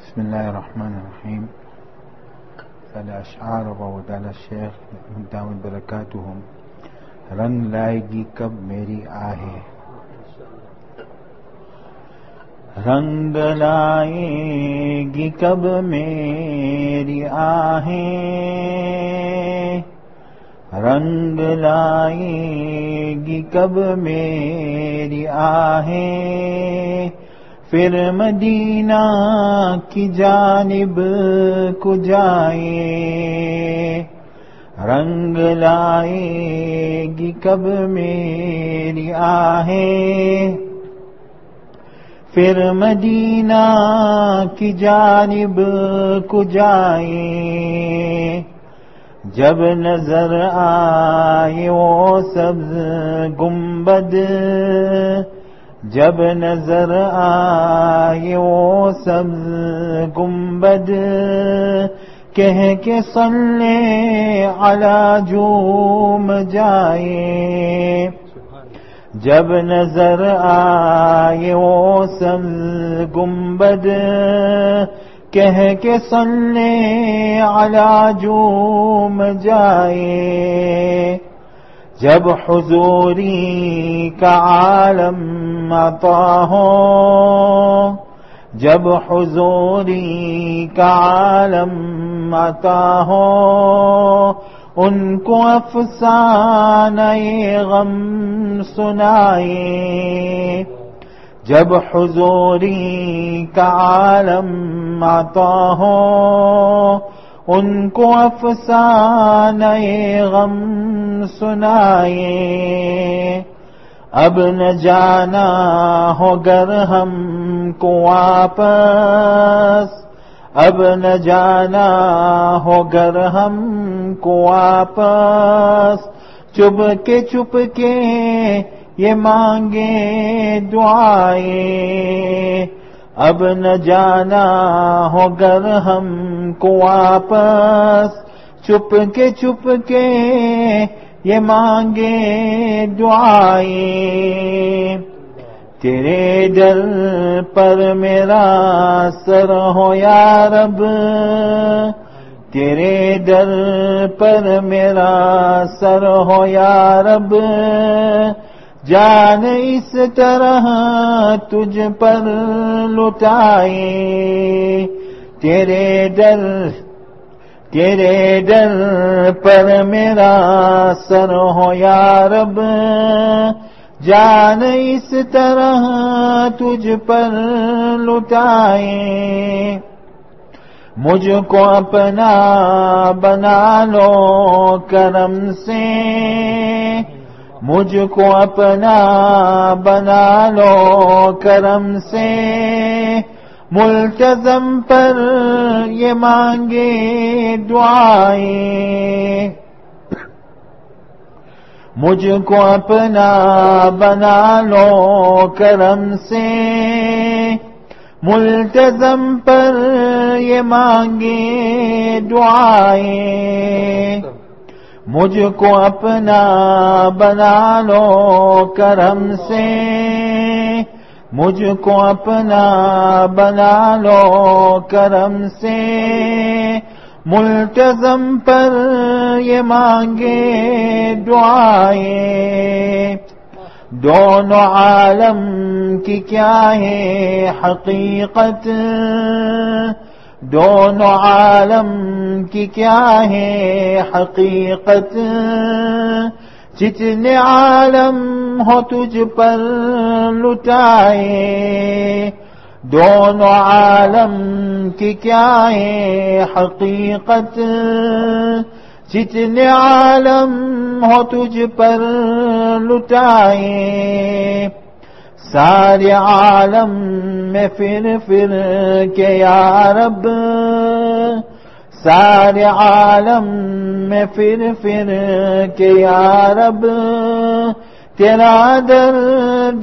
بسم الله الرحمن الرحیم. اشعار وودال الشیخ دامت برکاتہم. رنگ لائے گی کب میری آہیں، رنگ لائے گی کب میری آہیں، رنگ لائے گی کب میری آہیں، پھر مدینہ کی جانب کو جائیں، رنگ لائے گی کب میری آہیں، پھر مدینہ کی جانب کو جائیں، جب نظر آئے وہ سبز گنبد، جب نظر آئے وہ سبز گنبد، کہہ کے صلی علی جوم جائے، جب نظر آئے وہ سبز گنبد، کہہ کے صلی علی جوم جائے، جب حضوری کا عالم عطا ہو، جب حضوری کا عالم عطا ہو، ان کو افسانہ غم سنائے، جب حضوری کا عالم عطا ہو، ان کو افسانہ غم سنائے، اب نہ جانا ہو گر ہم کو واپس، اب نہ جانا ہو گر ہم کو واپس، چپ کے یہ مانگے دعائیں، اب نہ جانا ہو گر ہم کو واپس، چپ کے یہ مانگے دعائیں، تیرے در پر میرا سر ہو یا رب، تیرے در پر میرا سر ہو یا رب، جان اس طرح تجھ پر لٹائے، تیرے در پر میرا سر ہو یا رب، جان اس طرح تجھ پر لٹائے، مجھ کو اپنا بنا لو کرم سے، مجھ کو اپنا بنا لو کرم سے، ملتزم پر یہ مانگے دعائیں، مجھ کو اپنا بنا لو کرم سے، ملتزم پر یہ مانگے دعائیں، مجھ کو اپنا بنا لو کرم سے، مجھ کو اپنا بنا لو کرم سے، ملتزم پر یہ مانگے دعائیں، دونوں عالم کی کیا ہے حقیقت، دونوں عالم کی کیا ہے حقیقت، جتنے عالم ہو تجھ پر لٹائے، دونوں عالم کی کیا ہے حقیقت، جتنے عالم ہو تجھ پر لٹائے، سارے عالم میں پھر کے یا رب، سارے عالم میں پھر کے یا رب، تیرا درد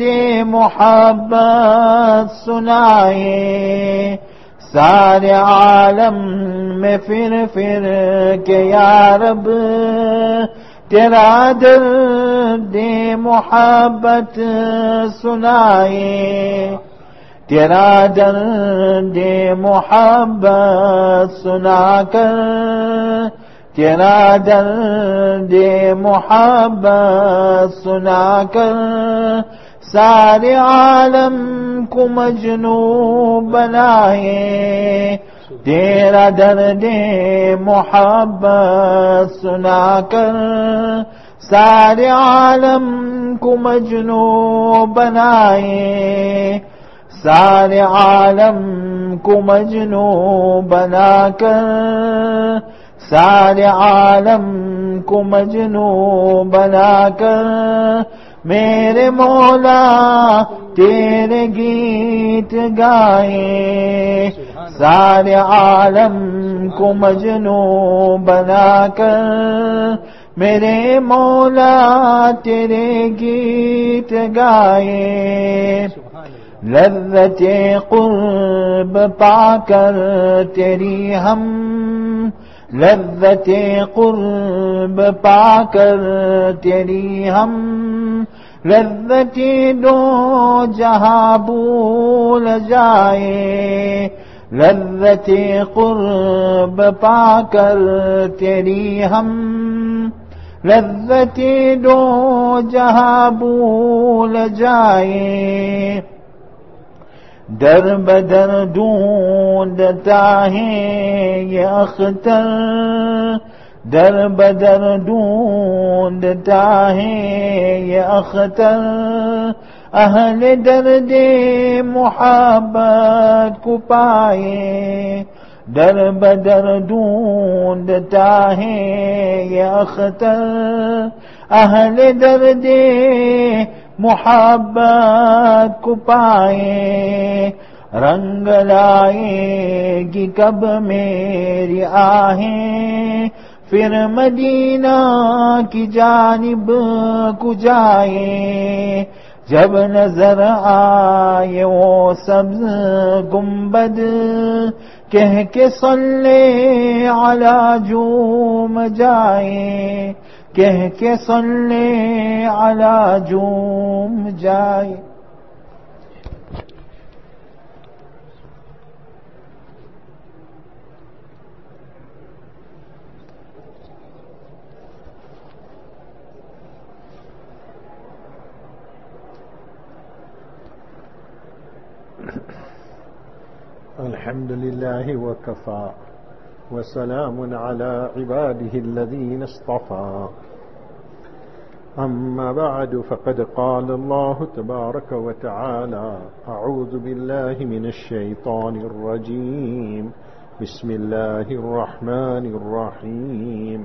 محبت سنائے، سارے عالم میں پھر کے یا رب، تیرا درد محبت سنائے، تیرا درد محبت سنا کر، تیرا درد محبت سنا کر سارے عالم کو مجنون بنائے، تیرا درد محبت سنا کر سارے عالم کو مجنون بنائے، سارے عالم کو مجنون بنا کر، سارے عالم کو مجنون بنا کر میرے مولا تیرے گیت گائے، سارے عالم کو مجنون بنا کر میرے مولا تیرے گیت گائے، لذت قرب پا کر تیری ہم، لذت قرب پا کر تیری ہم، لذت دو جہاں بھول جائے، لذت قرب پا کر تیری ہم، لذت دو جہاں بھول جائے، در بدر ڈھونڈتا ہے یہ اختر، در بدر ڈھونڈتا ہے یہ اختر، اہل درد محبت کو پائے، در بدر ڈھونڈتا ہے یہ اختر، اہل درد محبت کو پائے، رنگ لائے گی کب میری آہیں، پھر مدینہ کی جانب کو جائے، جب نظر آئے وہ سبز گنبد، کہہ کے صلی علی جوم جائے، کہہ کے صلی علی جوم جائے۔ الحمد لله وكفى وسلام على عباده الذين اصطفى، أما بعد فقد قال الله تبارك وتعالى: أعوذ بالله من الشيطان الرجيم، بسم الله الرحمن الرحيم،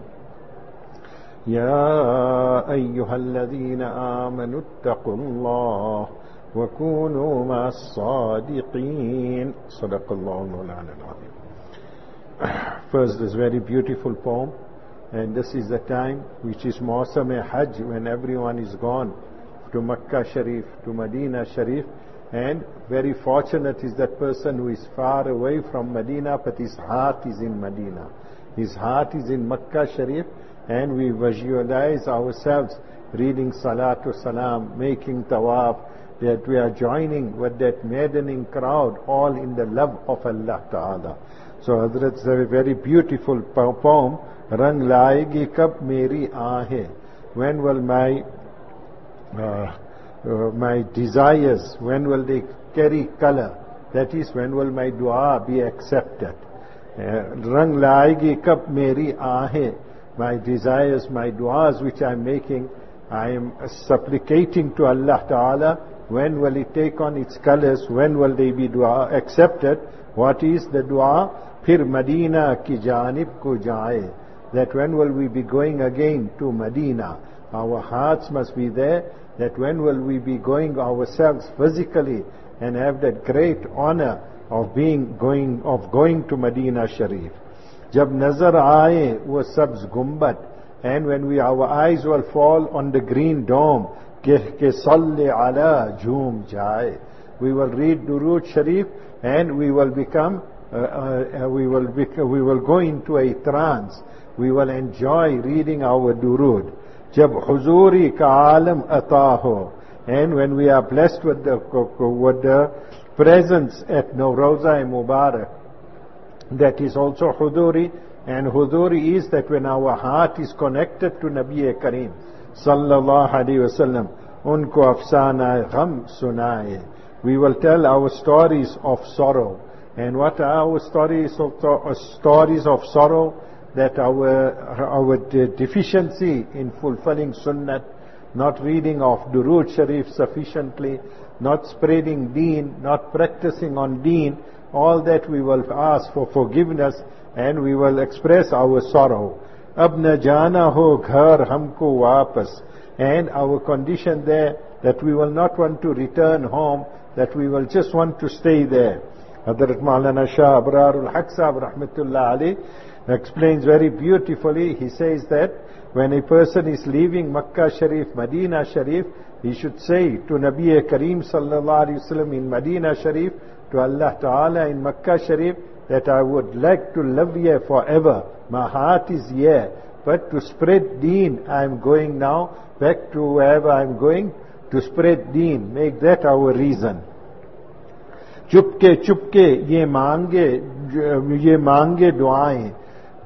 يا أيها الذين آمنوا اتقوا الله وَكُونُوا مَعَ الصَّادِقِينَ. صدق Allah Mawlana al-Azim. First, this very beautiful poem, and this is the time which is Mawsam-e-Hajj, when everyone is gone to Makkah Sharif, to Medina Sharif, and very fortunate is that person who is far away from Medina, but his heart is in Medina. His heart is in Makkah Sharif, and we visualize ourselves reading Salatu Salam, making tawaf, that we are joining with that maddening crowd, all in the love of Allah Ta'ala. So Hazrat's a very beautiful poem, Rang laegi kab meri aahe, when will my desires, when will they carry color? That is, when will my dua be accepted? Rang laegi kab meri aahe, my desires, my duas which I am making, I am supplicating to Allah Ta'ala. When will it take on its colors? When will they be dua accepted? What is the dua? Phir Madina ki janib ko jaaye. That when will we be going again to Medina? Our hearts must be there. That when will we be going ourselves physically and have that great honor of going to Medina Sharif. Jab nazar aaye wo sabz gumbad, and when our eyes will fall on the green dome, keh ke salli ala jhoom jaye. We will read Durood Sharif, and we will become, we will go into a trance. We will enjoy reading our Durood. Jab huzuri ka alam ata ho, and when we are blessed with the presence at Nawroza Mubarak. That is also huduri, and huduri is that when our heart is connected to Nabi Kareem sallallahu alaihi wasallam, unko afsana gham sunaye. We will tell our stories of sorrow. And what are our stories of sorrow? That our deficiency in fulfilling sunnah, not reading of Durood Sharif sufficiently, not spreading deen, not practicing on deen, all that we will ask for forgiveness and we will express our sorrow. Ab na jana ho ghar humko wapas. And our condition there, that we will not want to return home, that we will just want to stay there. Hazrat Maulana Shah Abrarul Haq Sahab Rahmatullah Ali explains very beautifully. He says that when a person is leaving Makkah Sharif, Medina Sharif, he should say to Nabi Kareem sallallahu alaihi wasallam in Medina Sharif, to Allah Ta'ala in Makkah Sharif, that I would like to live here forever. My heart is here, but to spread deen, I am going now back to wherever I am going to spread deen. Make that our reason. Chupke ye mange duaएं.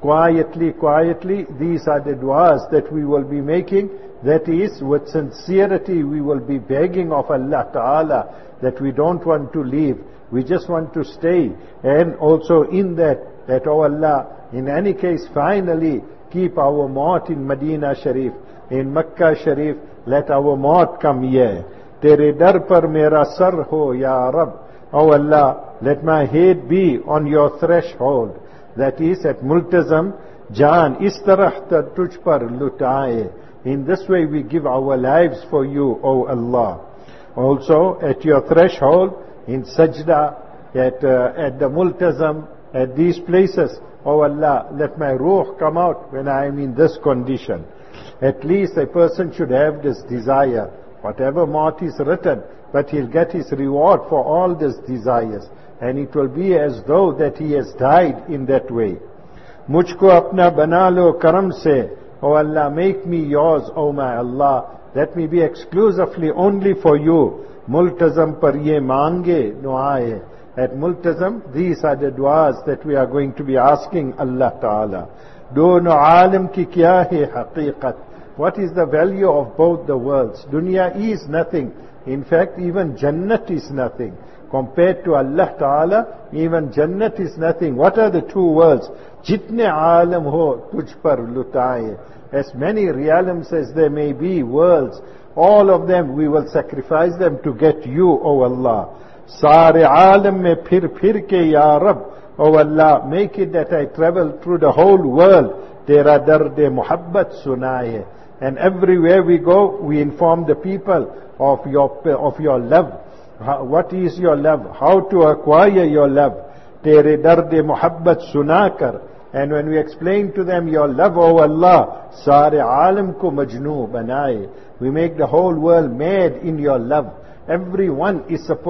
Quietly, these are the du'as that we will be making. That is, with sincerity, we will be begging of Allah Ta'ala that we don't want to leave. We just want to stay. And also in that oh Allah, in any case, finally, keep our maut in Medina Sharif, in Makkah Sharif, let our maut come here. Tere dar par mera sar ho, Ya Rab. Oh Allah, let my head be on your threshold. That is, at Multazam, Jaan is tarah tuj par lutaye. In this way we give our lives for you, O Allah. Also, at your threshold, in Sajda, at the Multazam, at these places, O Allah, let my ruh come out when I am in this condition. At least a person should have this desire. Whatever maut is written, but he'll get his reward for all these desires. And it will be as though that he has died in that way. Mujhko apna bana lo karam se. O Allah, make me yours, O my Allah. Let me be exclusively only for you. Multazam par ye mange du'aaye. At Multazam, these are the du'as that we are going to be asking Allah Ta'ala. Dono alam ki kya hai haqiqat. What is the value of both the worlds? Dunya is nothing. In fact, even Jannat is nothing. Compared to Allah Ta'ala, even Jannat is nothing. What are the two worlds? Jitne alam ho tuj par lutaye. As many realms as there may be worlds, all of them we will sacrifice them to get you, O Allah. Sare alam mein phir ke ya Rab. O Allah, make it that I travel through the whole world. Tera darde muhabbat sunaye. And everywhere we go, we inform the people of your love. What is your love? How to acquire your love? Tere darde muhabbat sunakar. And when we explain to them your love, O Allah, sare alam ko majnoo banaye. We make the whole world mad in your love. Everyone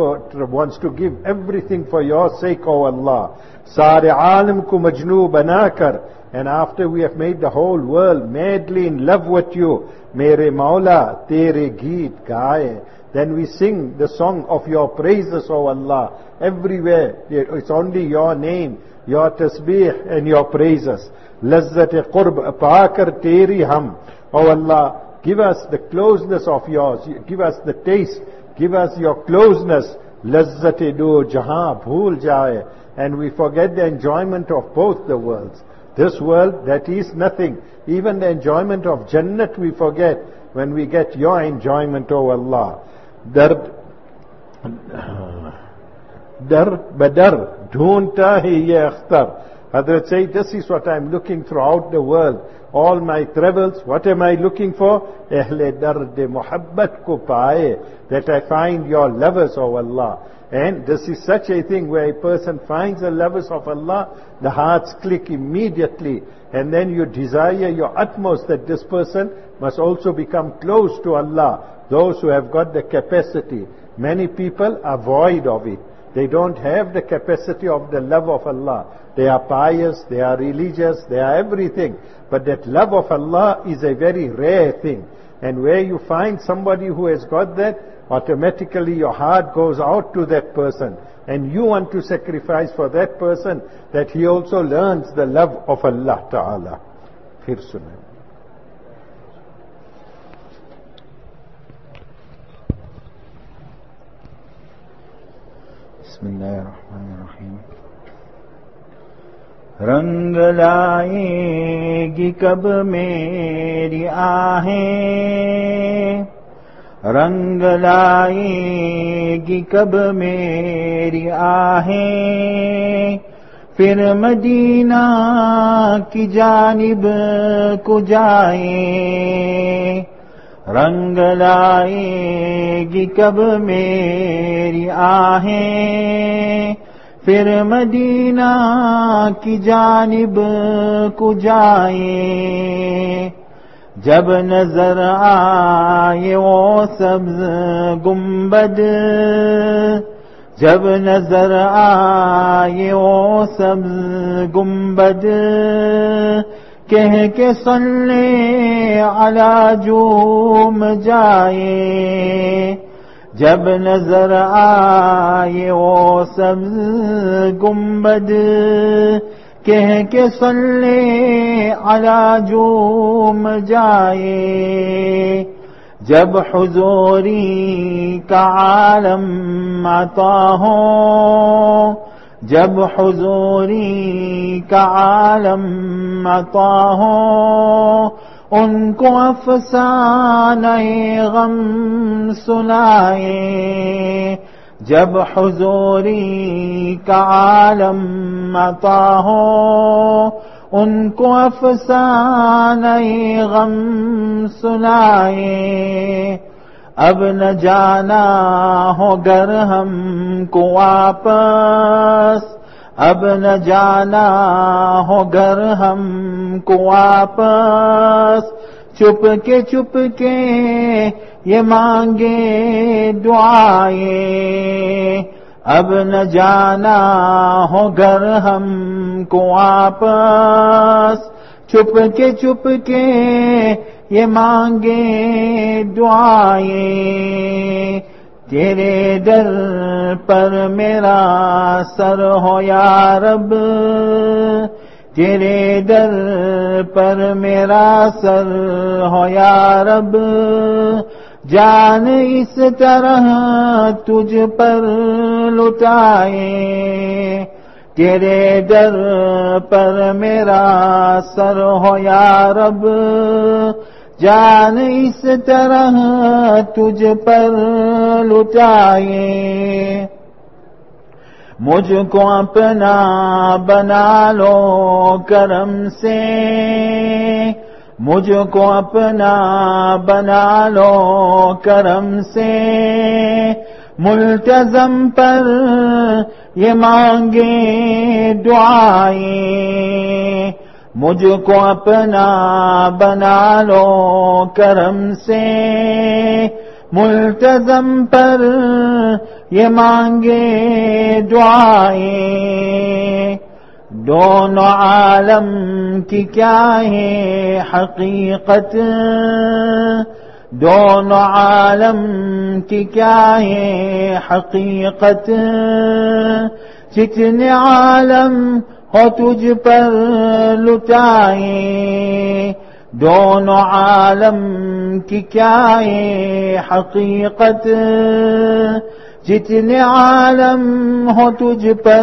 wants to give everything for your sake, O Allah. Sare alam ko majnoo banakar. And after we have made the whole world madly in love with you, Mere Maula, Tere Geet Gaye. Then we sing the song of your praises, O Allah. Everywhere, it's only your name, your tasbih and your praises. Lazzat qurb paakar teri ham. O Allah, give us the closeness of yours. Give us the taste. Give us your closeness. Lazzat do jahan bhool jaye. And we forget the enjoyment of both the worlds. This world, that is nothing. Even the enjoyment of Jannat we forget when we get your enjoyment, O Allah. Dar badar dhoonta hai ye akhtar. Hazrat say, this is what I'm looking throughout the world. All my travels, what am I looking for? Ahle darde muhabbat ko paaye. That I find your lovers, O Allah. And this is such a thing where a person finds the lovers of Allah, the hearts click immediately. And then you desire your utmost that this person must also become close to Allah. Those who have got the capacity. Many people are void of it. They don't have the capacity of the love of Allah. They are pious, they are religious, they are everything. But that love of Allah is a very rare thing. And where you find somebody who has got that, automatically your heart goes out to that person and you want to sacrifice for that person, that he also learns the love of Allah Ta'ala. Phir sunaye. بسم اللہ الرحمن الرحیم. رنگ لائے گی کب میری آہیں، رنگ لائے گی کب میری آہیں، پھر مدینہ کی جانب کو جائیں. رنگ لائے گی کب میری آہیں، پھر مدینہ کی جانب کو جائیں. جب نظر آئے وہ سبز گنبد، جب نظر آئے وہ سبز گنبد، کہہ کے صلی علی جوم جائے. جب نظر آئے وہ سبز گنبد، کہہ کے صلی علی جوم جائے. جب حضوری کا عالم عطا ہو، جب حضوری کا عالم عطا ہو، ان کو افسانہ غم سنائے. جب حضوری کا عالم عطا ہو، ان کو افسانہ غم سنائے. اب نہ جانا ہو گر ہم کو واپس، اب نہ جانا ہو گر ہم کو واپس. چپ کے یہ مانگے دعائیں. اب نہ جانا ہو گر ہم کو واپس، چپ کے یہ مانگے دعائیں. تیرے در پر میرا سر ہو یا رب، تیرے در پر میرا سر ہو یا رب. جان اس طرح تجھ پر لٹائے. تیرے در پر میرا سر ہو یا رب، جان اس طرح تجھ پر لٹائے. مجھ کو اپنا بنا لو کرم سے، مجھ کو اپنا بنا لو کرم سے. ملتزم پر یہ مانگے دعائیں. مجھ کو اپنا بنا لو کرم سے، ملتزم پر یہ مانگے دعائیں. دونوں عالم کی کیا ہے حقیقت، دونوں عالم کی کیا ہے حقیقت. جتنے عالم ہو تجھ پر لٹائیں. دونوں عالم کی کیا ہے حقیقت، جتنے عالم ہو تجھ پر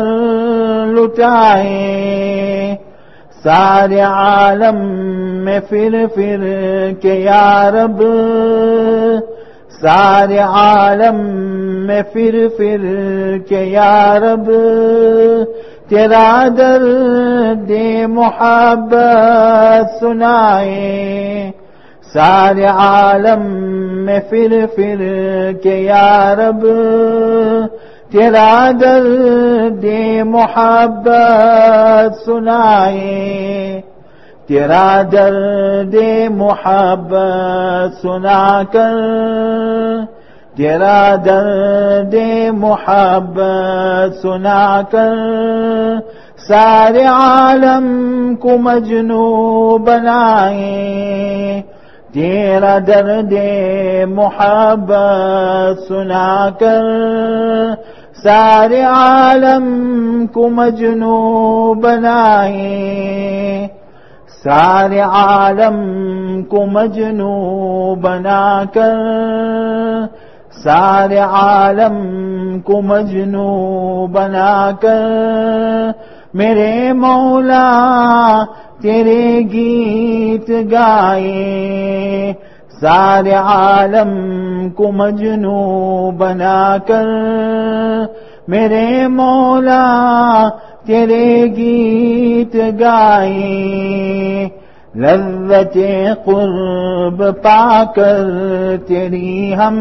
لٹائیں. سارے عالم میں پھر کے یا رب، سارے عالم میں پھر کے یا رب. تیرا درد محبت سنائے. سارے عالم میں پھر کے یا رب. تیرا درد محبت سنائے. تیرا درد محبت سنا کر، تیرا درد محبت سنا کر، سارے عالم کو مجنوں بنائے. تیرا درد محبت سنا کر سارے عالم کو مجنوں بنائے، سارے عالم کو مجنوں بنا کر، سارے عالم کو مجنوں بنا کر میرے مولا تیرے گیت گائے، سارے عالم کو مجنوں بنا کر میرے مولا تیرے گیت گائے، لذت قرب پا کر تیری ہم،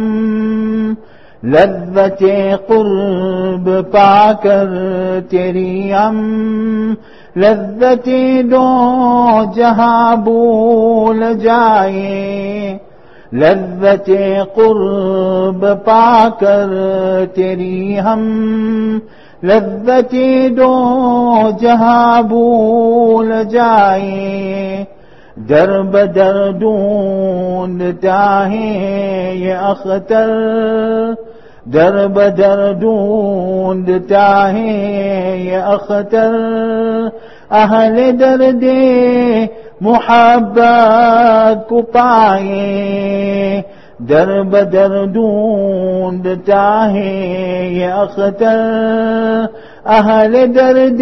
لذت قرب پا کر تیری ہم، لذت دو جہاں بھول جائے، لذت قرب پا کر تیری ہم، لذت دو جہاں بھول جائے، در بدر ڈھونڈتا ہے یہ اختر، در بدر ڈھونڈتا ہے یہ اختر، اہل درد محبت کو پائے، در بدر ڈھونڈتا ہے یہ اختر، اہل درد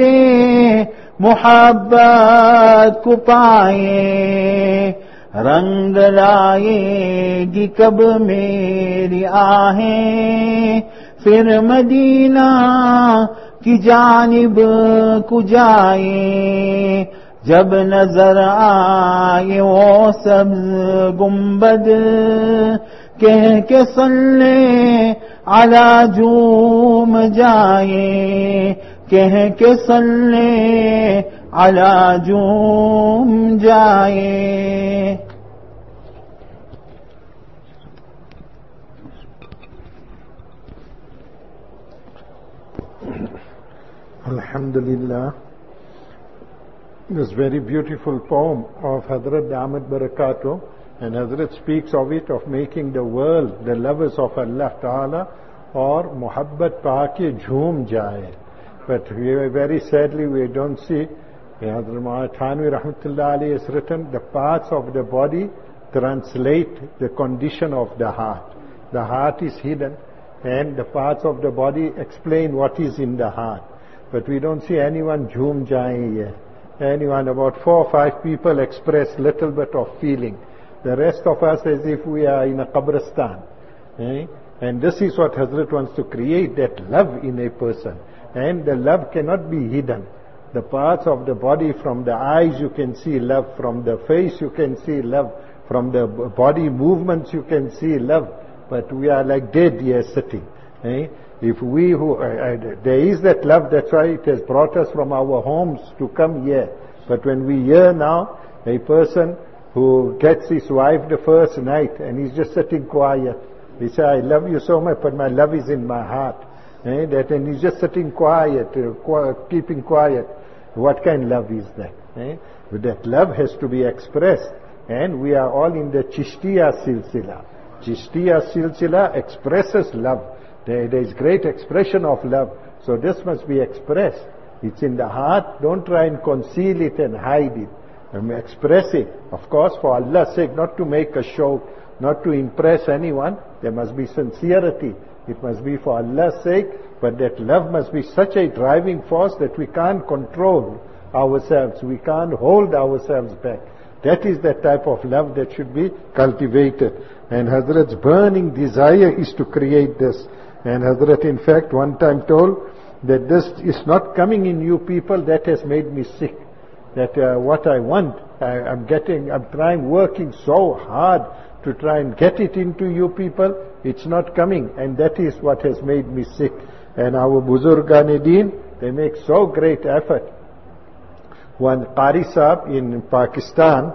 محبت کو پائے، رنگ لائے گی کب میری آہیں، پھر مدینہ کی جانب کو جائے، جب نظر آئے وہ سبز گنبد، کہہ کے صلی علی جھوم جائے، کہہ کے صلی علی جھوم جائے۔ Alhamdulillah. This very beautiful poem of Hazrat Damat Barakatuh, and Hazrat speaks of it, of making the world the lovers of Allah Ta'ala, or muhabbat paake jhoom jaye. But very sadly we don't see, Hazrat Maulana Thanvi Rahmatullah Alayhi has written, the parts of the body translate the condition of the heart. The heart is hidden, and the parts of the body explain what is in the heart. But we don't see anyone jhoom jaye yet. Anyone, about 4 or 5 people express little bit of feeling. The rest of us as if we are in a qabristan. And this is what Hazrat wants to create, that love in a person. And the love cannot be hidden. The parts of the body, from the eyes you can see love, from the face you can see love, from the body movements you can see love. But we are like dead here sitting. If we who, there is that love, that's why it has brought us from our homes to come here. But when we hear now, a person who gets his wife the first night and he's just sitting quiet, he says, I love you so much, but my love is in my heart. And he's just sitting quiet, keeping quiet. What kind of love is that? But that love has to be expressed. And we are all in the Chishtiya Silsila. Chishtiya Silsila expresses love. There is great expression of love. So this must be expressed. It's in the heart. Don't try and conceal it and hide it. Express it. Of course, for Allah's sake, not to make a show, not to impress anyone. There must be sincerity. It must be for Allah's sake. But that love must be such a driving force that we can't control ourselves. We can't hold ourselves back. That is the type of love that should be cultivated. And Hazrat's burning desire is to create this. And Hazrat, in fact, one time told that this is not coming in you people, that has made me sick. That what I want, I'm trying, working so hard to try and get it into you people, it's not coming. And that is what has made me sick. And our Buzurgan-e-Deen, they make so great effort. One Qari Sahib in Pakistan,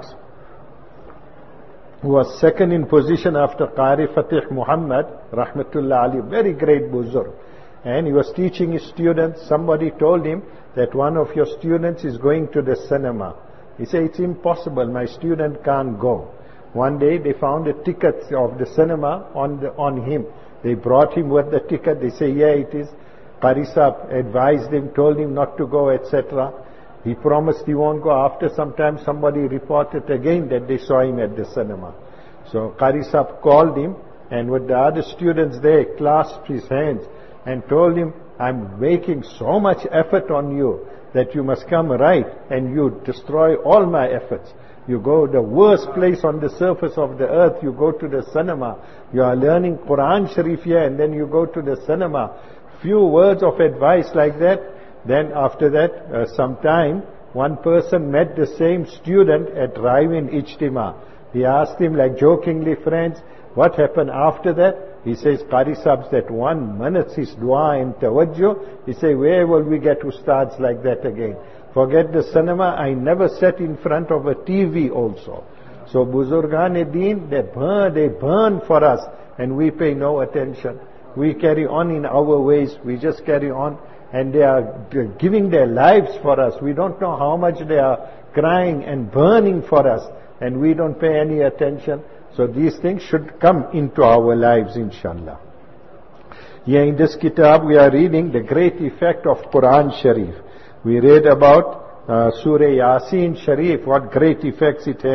who was second in position after Qari Fatih Muhammad, Rahmatullah Ali, very great Buzurg. And he was teaching his students. Somebody told him that one of your students is going to the cinema. He said, it's impossible, my student can't go. One day they found a ticket of the cinema on him. They brought him with the ticket. They say, yeah, it is. Qari Sahib advised him, told him not to go, etc. He promised he won't go. After some time, somebody reported again that they saw him at the cinema. So Qari Sahib called him, and with the other students there, clasped his hands and told him, I'm making so much effort on you that you must come right, and you destroy all my efforts. You go the worst place on the surface of the earth, you go to the cinema. You are learning Quran Sharif here, and then you go to the cinema. Few words of advice like that. Then after that, sometime, one person met the same student at Raivin Ijtima. He asked him, like jokingly, friends, what happened after that? He says, Qari Sahib said, 1 minute his dua and tawajjuh. He said, where will we get ustads like that again? Forget the cinema, I never sat in front of a TV also. So Buzurgan-e-Deen, they burn for us, and we pay no attention. We carry on in our ways, we just carry on, and they are giving their lives for us. We don't know how much they are crying and burning for us, and we don't pay any attention. So these things should come into our lives, inshallah. Here in this kitab we are reading the great effect of Quran Sharif. We read about Surah Yasin Sharif, what great effects it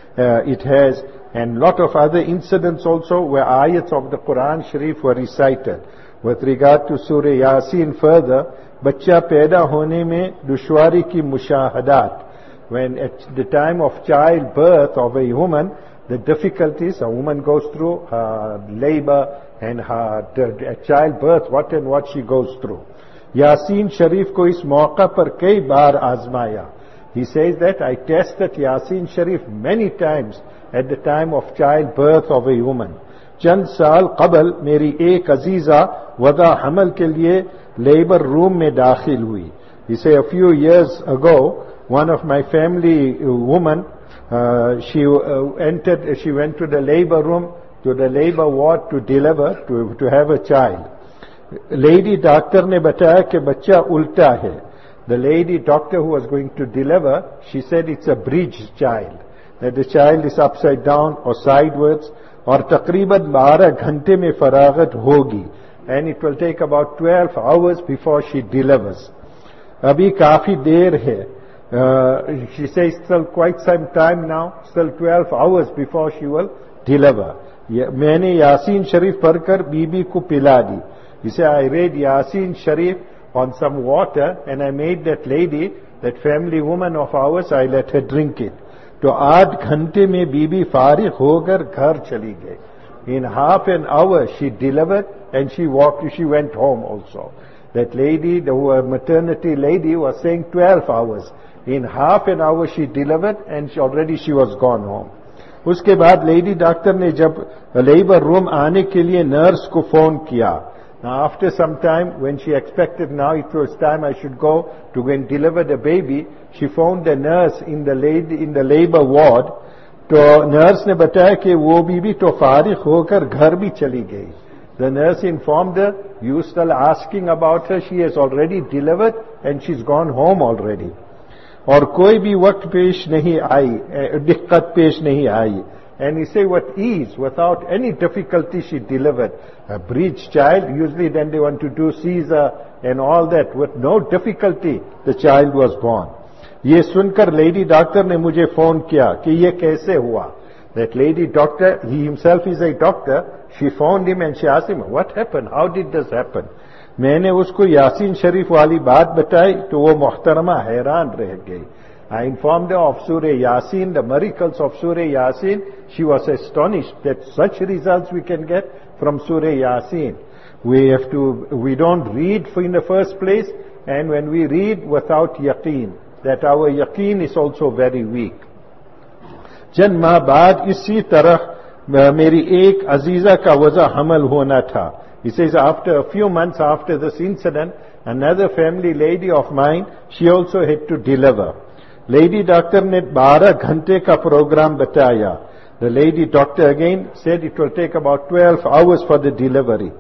has, and lot of other incidents also where ayats of the Quran Sharif were recited. With regard to Surah Yasin further, bachcha paida hone mein dushwari ki mushahadat. When at the time of childbirth of a woman, the difficulties a woman goes through, her labor and her childbirth, what and what she goes through. Yasin Sharif ko is mauqa par kai baar azmaya. He says that I tested Yasin Sharif many times at the time of childbirth of a woman. Chand saal qabl meri ek aziza wada hamal ke liye labor room mein dakhil hui. He said a few years ago, one of my family woman, she went to the labor room, to the labor ward to deliver, to have a child. Lady doctor ne bataya ke bachcha ulta hai. The lady doctor who was going to deliver, she said it's a breech child, that the child is upside down or sideways, or taqriban 12 ghante mein faragat hogi, and it will take about 12 hours before she delivers. Abhi kafi der hai. She says still quite some time now, still 12 hours before she will deliver. Maine Yasin Sharif padhkar bibi ko pila di. He said, I read Yasin Sharif on some water, and I made that lady, that family woman of ours, I let her drink it. To 8 ghante mein bibi farigh hogar ghar chali gayi. In half an hour she delivered, and she went home also. That lady, the maternity lady, was saying 12 hours. In half an hour she delivered, and already she was gone home. उसके बाद lady doctor ने जब labour room आने के लिए nurse को phone किया. Now after some time, when she expected now it was time I should go to deliver the baby, she phoned the nurse in the labor ward. तो nurse ने बताया कि वो बीबी तो फारिग होकर घर भी चली गई. The nurse informed her, you still asking about her, she has already delivered and she's gone home already. और कोई भी वक्त पेश नहीं आई, दिक्कत पेश नहीं आई. And he said with ease, without any difficulty she delivered. A breech child, usually then they want to do Caesar and all that. With no difficulty, the child was born. ये सुनकर lady doctor ने मुझे phone किया कि ये कैसे हुआ. That lady doctor, he himself is a doctor, she phoned him and she asked him, what happened? How did this happen? मैंने उसको यासीन शरीफ वाली बात बताई तो वो मोहतरमा हैरान रह गई. I informed her of Surah Yasin, the miracles of Surah Yasin. She was astonished that such results we can get from Surah Yasin. We don't read in the first place, and when we read without yaqeen, that our yaqeen is also very weak. चंद माह बाद इसी तरह मेरी एक अजीजा का वज़ा हमल होना था. He says after a few months after this incident, another family lady of mine, she also had to deliver. Lady doctor ने 12 घंटे का program बताया. The lady doctor again said it will take about 12 hours for the delivery.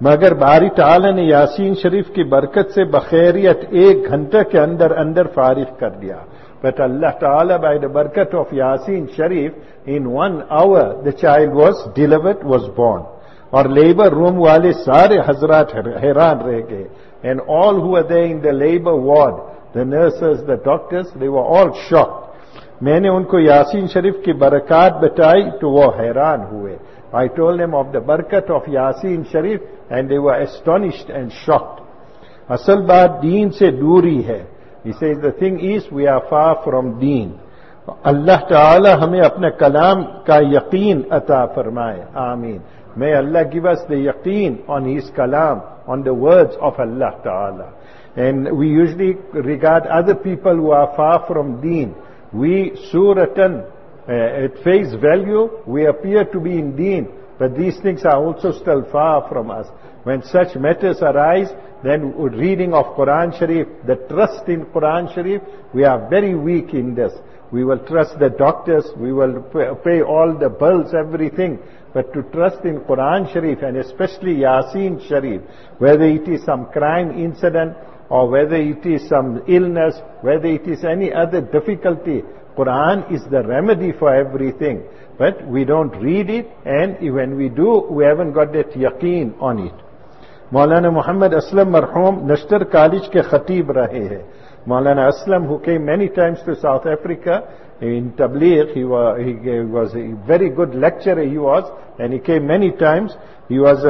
मगर बारी ताला ने यासीन शरीफ की बरकत से बखैरियत 1 घंटे के अंदर अंदर फारिग कर दिया. But Allah Ta'ala, by the barakat of Yasin Sharif, in 1 hour the child was delivered, was born. और लेबर रूम वाले सारे हजरात हैरान रह गए. And all who were there in the labor ward, the nurses, the doctors, they were all shocked. मैंने उनको यासीन शरीफ की बरकत बताई तो वो हैरान हुए. I told them of the barakat of Yasin Sharif and they were astonished and shocked. असल बात दीन से दूरी है. He says the thing is we are far from deen. अल्लाह ताला हमें अपने कलाम का यकीन अता फरमाए. आमीन. May Allah give us the yaqeen on His kalam, on the words of Allah Ta'ala. And we usually regard other people who are far from deen. We suratan, at face value, we appear to be in deen, but these things are also still far from us. When such matters arise, then reading of Quran Sharif, the trust in Quran Sharif, we are very weak in this. We will trust the doctors, we will pay all the bills, everything. But to trust in Quran Sharif and especially Yasin Sharif, whether it is some crime incident or whether it is some illness, whether it is any other difficulty, Quran is the remedy for everything. But we don't read it, and when we do, we haven't got that yaqeen on it. Maulana Muhammad Aslam Marhum Nashtar College ke khatib rahe hai. Maulana Aslam, who came many times to South Africa in Tabligh, he was a very good lecturer he was, and he came many times. He was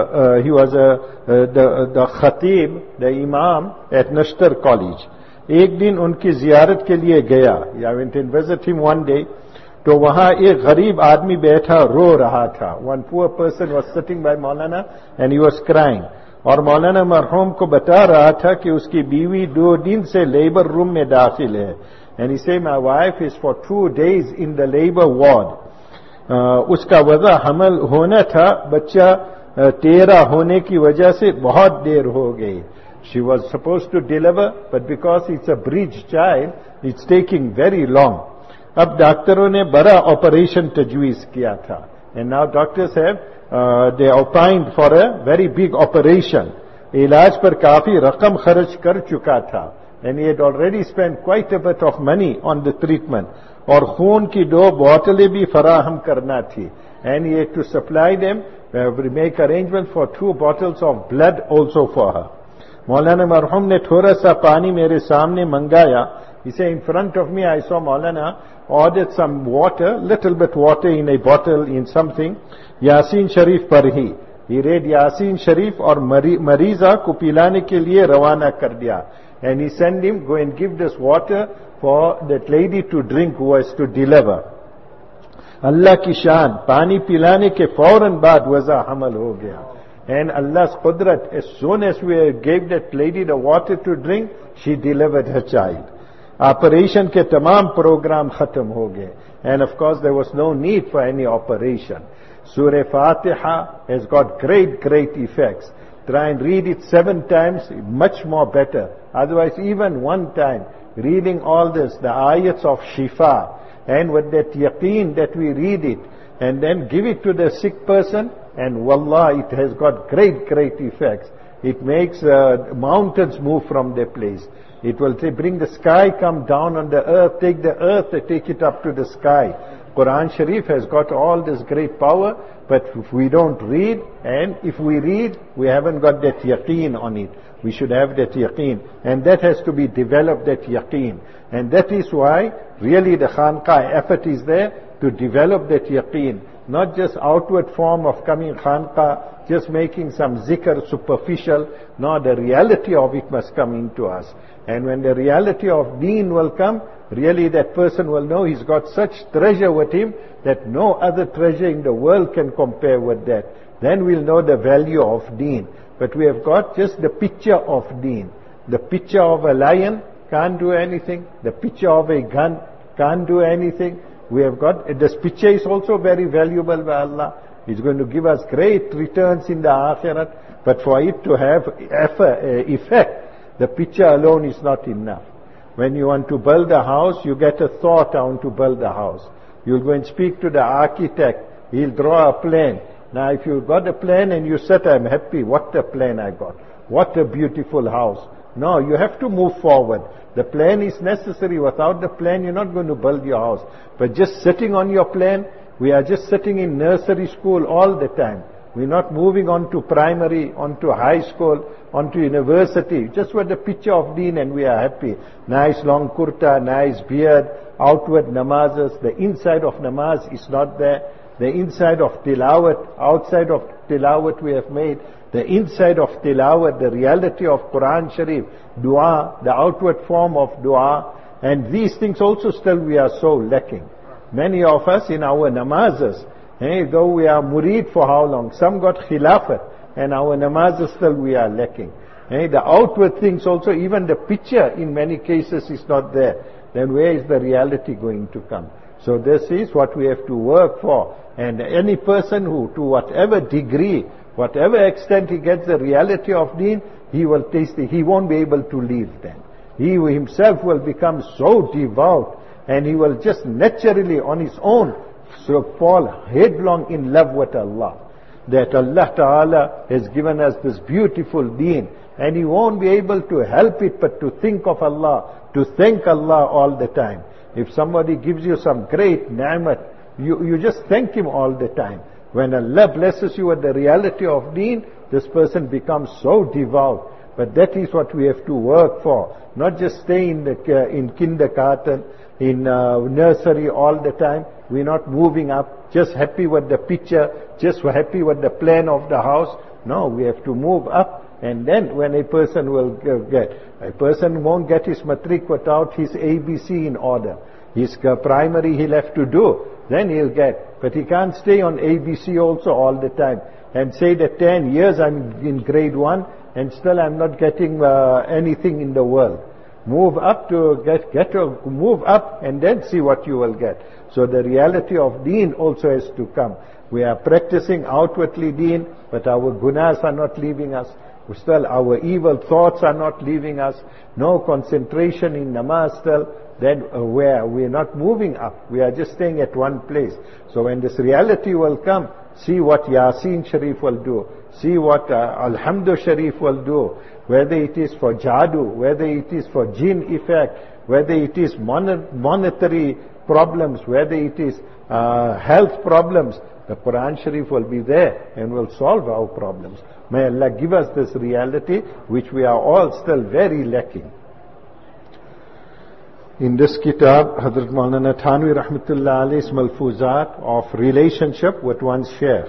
the khatib, the imam at Nashtar College. एक दिन उनकी जियारत के लिए गया. I went and visit him one day. तो वहाँ एक गरीब आदमी बैठा रो रहा था. One poor person was sitting by Maulana and he was crying. और मौलाना मरहूम को बता रहा था कि उसकी बीवी 2 दिन से लेबर रूम में दाखिल है. And he said, my wife is for 2 days in the labor ward. उसका वजह हमल होना था, बच्चा 13 होने की वजह से बहुत देर हो गई. She was supposed to deliver, but because it's a breech child, it's taking very long. अब डॉक्टरों ने बड़ा ऑपरेशन तजवीज किया था. And now doctors have they opined for a very big operation. इलाज पर काफी रकम खर्च कर चुका था. And he had already spent quite a bit of money on the treatment. और खून की 2 बोतलें भी फराहम करना थी. And he had to supply them, make arrangement for 2 bottles of blood also for her. मौलाना मरहूम ने थोड़ा सा पानी मेरे सामने मंगाया. He said, in front of me I saw Maulana ordered some water, little bit water in a bottle in something. Yasin शरीफ पर ही. He read Yasin शरीफ और मरीजा को पिलाने के लिए रवाना कर दिया. And he sent him, go and give this water for that lady to drink who was to deliver. अल्लाह की शान, पानी पिलाने के फौरन बाद वज़ा हमल हो गया. And Allah's qudrat, as soon as we gave that lady the water to drink, she delivered her child. Operation के तमाम program खत्म हो गए. And of course there was no need for any operation. Surah Fatiha has got great effects. Try and read it 7 times, much more better. Otherwise, even 1 time, reading all this, the ayats of Shifa, and with that yaqeen that we read it, and then give it to the sick person, and wallah, it has got great effects. It makes mountains move from their place. It will bring the sky, come down on the earth, take the earth, take it up to the sky. Quran Sharif has got all this great power, but if we don't read, and if we read, we haven't got that yaqeen on it. We should have that yaqeen, and that has to be developed, that yaqeen. And that is why really the Khanqah effort is there to develop that yaqeen. Not just outward form of coming Khanqah, just making some zikr superficial. No, the reality of it must come into us. And when the reality of deen will come, really that person will know he's got such treasure with him that no other treasure in the world can compare with that. Then we'll know the value of deen. But we have got just the picture of deen. The picture of a lion can't do anything. The picture of a gun can't do anything. We have got, this picture is also very valuable by Allah. It's going to give us great returns in the akhirat. But for it to have effect, the picture alone is not enough. When you want to build a house, you get a thought, I want to build a house. You'll go and speak to the architect. He'll draw a plan. Now if you got a plan and you said, I'm happy, what a plan I got. What a beautiful house. No, you have to move forward. The plan is necessary. Without the plan, you're not going to build your house. But just sitting on your plan, we are just sitting in nursery school all the time. We're not moving on to primary, on to high school, on to university. Just with the picture of deen and we are happy. Nice long kurta, nice beard, outward namazes. The inside of namaz is not there. The inside of tilawat, outside of tilawat we have made. The inside of tilawat, the reality of Quran Sharif, dua, the outward form of dua. And these things also still we are so lacking. Many of us in our namazes, though we are murid for how long? Some got khilafat, and our namazes still we are lacking. The outward things also, even the picture in many cases is not there. Then where is the reality going to come? So this is what we have to work for. And any person who, to whatever degree, whatever extent he gets the reality of deen, he will taste it. He won't be able to leave then. He himself will become so devout, and he will just naturally on his own fall headlong in love with Allah. That Allah Ta'ala has given us this beautiful deen, and he won't be able to help it but to think of Allah, to thank Allah all the time. If somebody gives you some great ni'mat, you just thank him all the time. When Allah blesses you with the reality of deen, this person becomes so devout. But that is what we have to work for. Not just stay in kindergarten, in nursery all the time. We're not moving up, just happy with the picture, just happy with the plan of the house. No, we have to move up. And then when a person will a person won't get his matric without his ABC in order. His primary he'll have to do, then he'll get. But he can't stay on ABC also all the time and say that 10 years I'm in grade 1 and still I'm not getting anything in the world. Move up to move up and then see what you will get. So the reality of deen also has to come. We are practicing outwardly deen, but our gunas are not leaving us. Still our evil thoughts are not leaving us. No concentration in namaz still. Then where we are not moving up. We are just staying at one place. So when this reality will come, see what Yasin Sharif will do. See what Alhamdu Sharif will do. Whether it is for jadoo, whether it is for jinn effect, whether it is monetary problems, whether it is health problems, the Quran Sharif will be there and will solve our problems. May Allah give us this reality which we are all still very lacking. In this kitab, Hazrat Maulana Thanvi Rahmatullah Alayhi's Malfuzat of relationship with one's Shaykh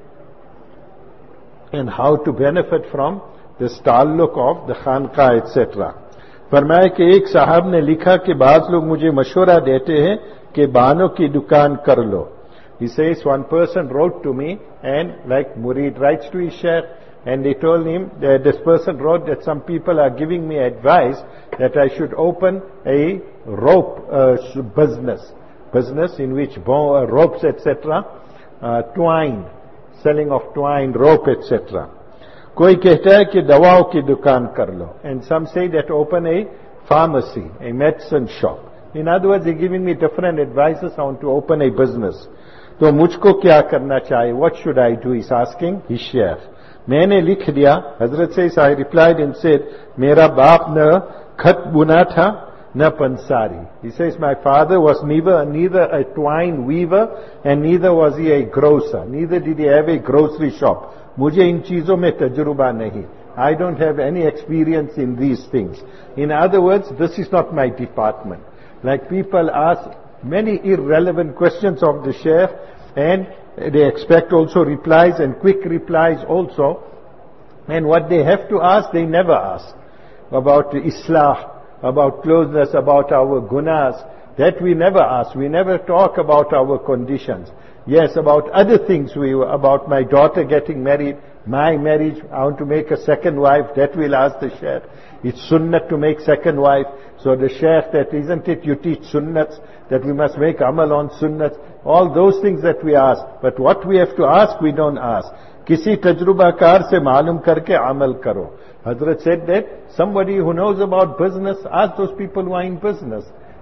and how to benefit from this ताल्लुक of the खानका etc. फरमाया कि एक साहब ने लिखा कि बाज लोग मुझे मशवरा देते हैं कि बानों की दुकान कर लो. He says one person wrote to me and like Murid writes to his Shaykh and they told him that this person wrote that some people are giving me advice that I should open a rope business in which ropes etc. Twine, selling of twine, rope etc. कोई कहता है कि दवाओं की दुकान कर लो. And some say that open a pharmacy, a medicine shop. In other words, they're giving me different advices on to open a business. तो मुझको क्या करना चाहिए? What should I do? He's asking his Shaykh. मैंने लिख दिया. Hazrat says, I replied and said, मेरा बाप न खत बुना था न पंसारी. He says, my father was neither a twine weaver and neither was he a grocer. Neither did he have a grocery shop. मुझे इन चीजों में तजुर्बा नहीं. I don't have any experience in these things. In other words, this is not my department. Like people ask many irrelevant questions of the Shaykh and they expect also replies and quick replies also. And what they have to ask, they never ask. About Islah, about closeness, about our gunas. That we never ask. We never talk about our conditions. Yes, about other things, about my daughter getting married, my marriage, I want to make a second wife, that we'll ask the Shaykh. It's sunnah to make second wife. So the Shaykh, that isn't it, you teach sunnats, that we must make amal on sunnats. All those things that we ask. But what we have to ask, we don't ask. Kisi tajrubakar se malum karke amal karo. Hazrat said that somebody who knows about business, ask those people who are in business.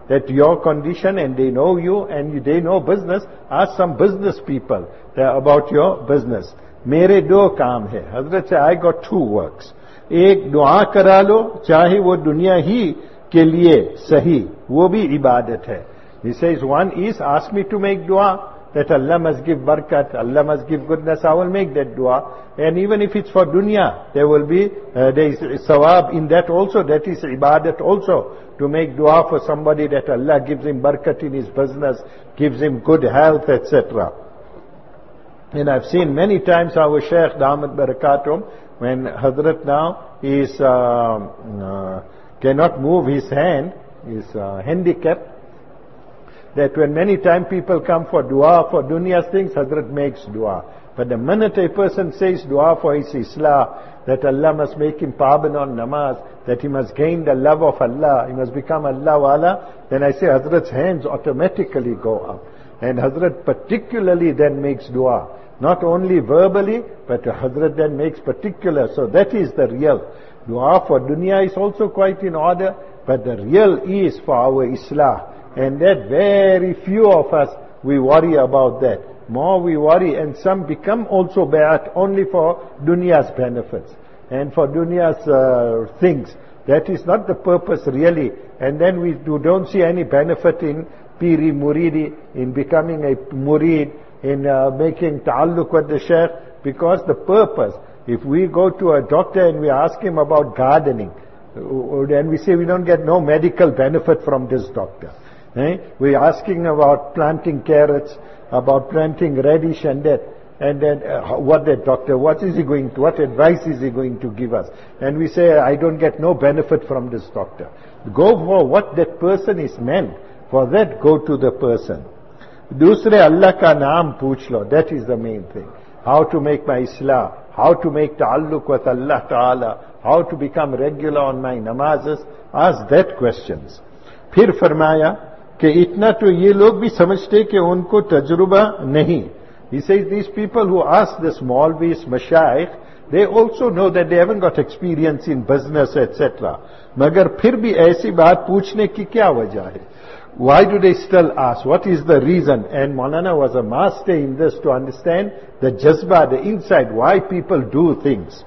that your condition, and they know you and they know business. Ask some business people about your business. मेरे दो काम है. Hazrat said, I got two works. एक दुआ करा लो, चाहे वो दुनिया ही के लिए सही, वो भी इबादत है. He says, one is ask me to make dua, that Allah must give barakat, Allah must give goodness, I will make that dua. And even if it's for dunya, there will be, there is sawab in that also, that is ibadat also, to make dua for somebody that Allah gives him barakat in his business, gives him good health, etc. And I've seen many times our Shaykh Damat Barakatum, when Hazrat now is, cannot move his hand, is handicapped, that when many times people come for dua for dunya things, Hazrat makes dua. But the minute a person says dua for his islah, that Allah must make him paban on namaz, that he must gain the love of Allah, he must become Allah wala, then I say Hazrat's hands automatically go up. And Hazrat particularly then makes dua. Not only verbally, but Hazrat then makes particular. So that is the real. Dua for dunya is also quite in order, but the real is for our islah. And that very few of us, we worry about that. More we worry, and some become also bai'at only for dunya's benefits and for dunya's things. That is not the purpose really. And then we don't see any benefit in piri muridi, in becoming a murid, in making ta'alluq with the shaykh, because the purpose, if we go to a doctor and we ask him about gardening, and we say we don't get no medical benefit from this doctor. We're asking about planting carrots, about planting radish and that. And then what advice is he going to give us? And we say, I don't get no benefit from this doctor. Go for what that person is meant. For that, go to the person. Dusre Allah ka naam pooch lo. That is the main thing. How to make my islah, how to make ta'alluq with Allah Ta'ala, how to become regular on my namazes. Ask that questions. फिर फरमाया कि इतना तो ये लोग भी समझते कि उनको तजुर्बा नहीं. He says these people who ask the Maulvis, Mashayikh, they also know that they haven't got experience in business, etc. मगर फिर भी ऐसी बात पूछने की क्या वजह है? Why do they still ask? What is the reason? And Maulana was a master in this to understand the jazba, the inside, why people do things.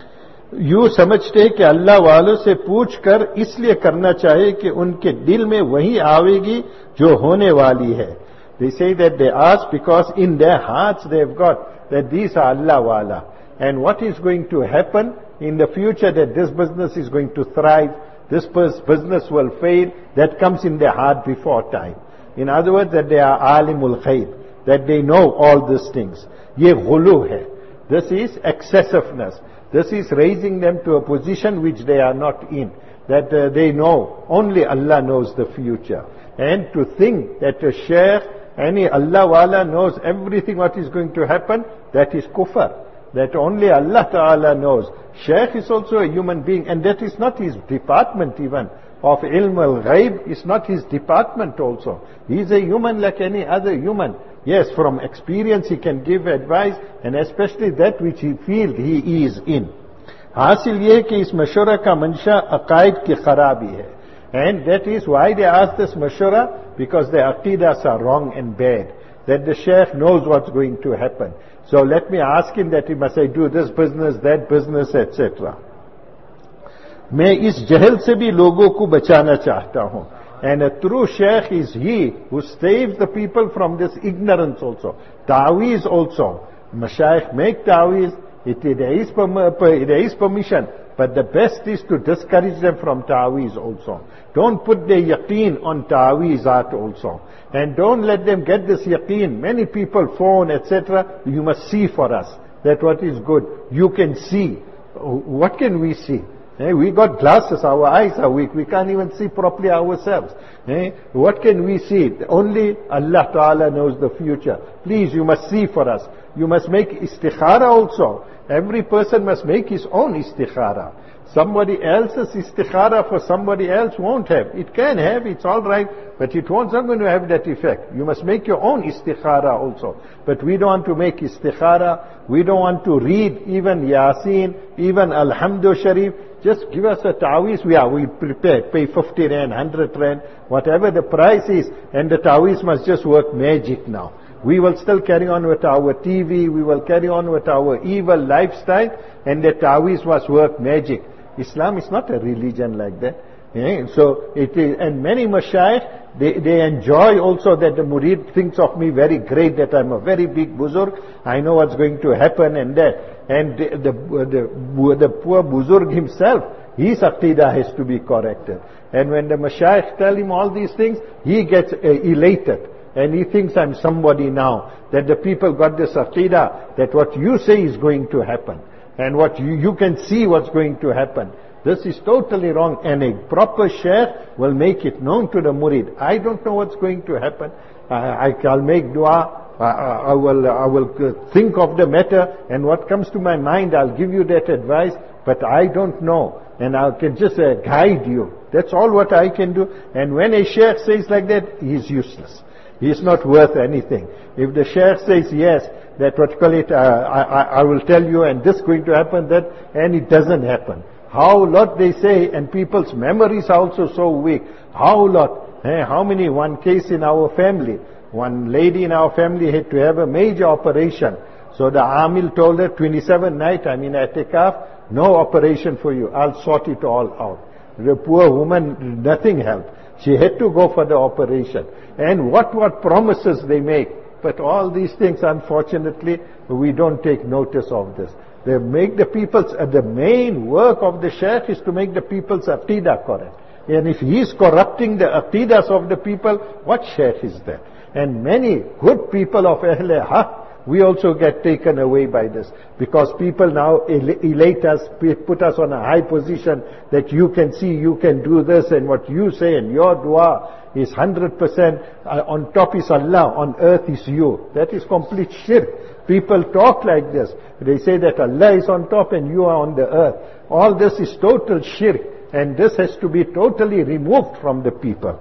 यूं समझते कि अल्लाह वालों से पूछ कर इसलिए करना चाहिए कि उनके दिल में वही आवेगी जो होने वाली है. They say that they ask because in their hearts they've got that these are Allah wala, and what is going to happen in the future, that this business is going to thrive, this business will fail, that comes in their heart before time. In other words, that they are alimul khayb, that they know all these things. Ye ghulu hai. This is excessiveness. This is raising them to a position which they are not in. That they know, only Allah knows the future. And to think that a shaykh, any Allah wala knows everything what is going to happen, that is kufr. That only Allah Ta'ala knows. Shaykh is also a human being, and that is not his department even. Of ilm al-ghaib is not his department also. He is a human like any other human. Yes, from experience he can give advice, and especially that which he feels he is in. हासिल ये कि इस मशवरा का मंशा अकायद की खराबी है. And that is why they ask this mashwara, because their aqidas are wrong and bad. That the shaykh knows what's going to happen. So let me ask him that he must say, do this business, that business, etc. मैं इस जहल से भी लोगों को बचाना चाहता हूँ. And a true shaykh is he who saves the people from this ignorance also. Ta'weez also. Mashayikh make ta'weez. There is permission. But the best is to discourage them from ta'weez also. Don't put their yaqeen on ta'weezat also. And don't let them get this yaqeen. Many people phone, etc. You must see for us that what is good. You can see. What can we see? We got glasses, our eyes are weak, we can't even see properly ourselves. What can we see? Only Allah Ta'ala knows the future. Please, you must see for us. You must make istikhara also. Every person must make his own istikhara. Somebody else's istikhara for somebody else won't have. It can have, it's all right, but it's not going to have that effect. You must make your own istikhara also. But we don't want to make istikhara. We don't want to read even Yasin, even Alhamdu Sharif, just give us a ta'weez, we prepare, pay 50 rand, 100 rand, whatever the price is, and the ta'weez must just work magic now. We will still carry on with our TV, we will carry on with our evil lifestyle, and the ta'weez must work magic. Islam is not a religion like that. So it is, and many mashayikh, they enjoy also that the murid thinks of me very great, that I'm a very big buzurg, I know what's going to happen and that. And the poor buzurg himself, his aqidah has to be corrected. And when the mashayikh tell him all these things, he gets elated. And he thinks, I'm somebody now, that the people got this aqidah, that what you say is going to happen. And what you can see what's going to happen. This is totally wrong, and a proper sheikh will make it known to the murid. I don't know what's going to happen. I'll make dua. I will think of the matter, and what comes to my mind, I'll give you that advice, but I don't know. And I can just guide you. That's all what I can do. And when a sheikh says like that, he is useless. He is not worth anything. If the sheikh says yes, that what you call it, I will tell you, and this is going to happen, that, and it doesn't happen. How lot they say, and people's memories are also so weak. How lot? How many? One case in our family. One lady in our family had to have a major operation. So the Amil told her, 27 night, I'm in Atikaf, no operation for you. I'll sort it all out. The poor woman, nothing helped. She had to go for the operation. And what promises they make. But all these things, unfortunately, we don't take notice of this. They make the people's, the main work of the sheikh is to make the people's aqidah correct. And if he is corrupting the aqidahs of the people, what sheikh is that? And many good people of Ahle Haq, we also get taken away by this. Because people now elate us, put us on a high position, that you can see, you can do this, and what you say, and your dua is 100%, on top is Allah, on earth is you. That is complete shirk. People talk like this. They say that Allah is on top and you are on the earth. All this is total shirk, and this has to be totally removed from the people.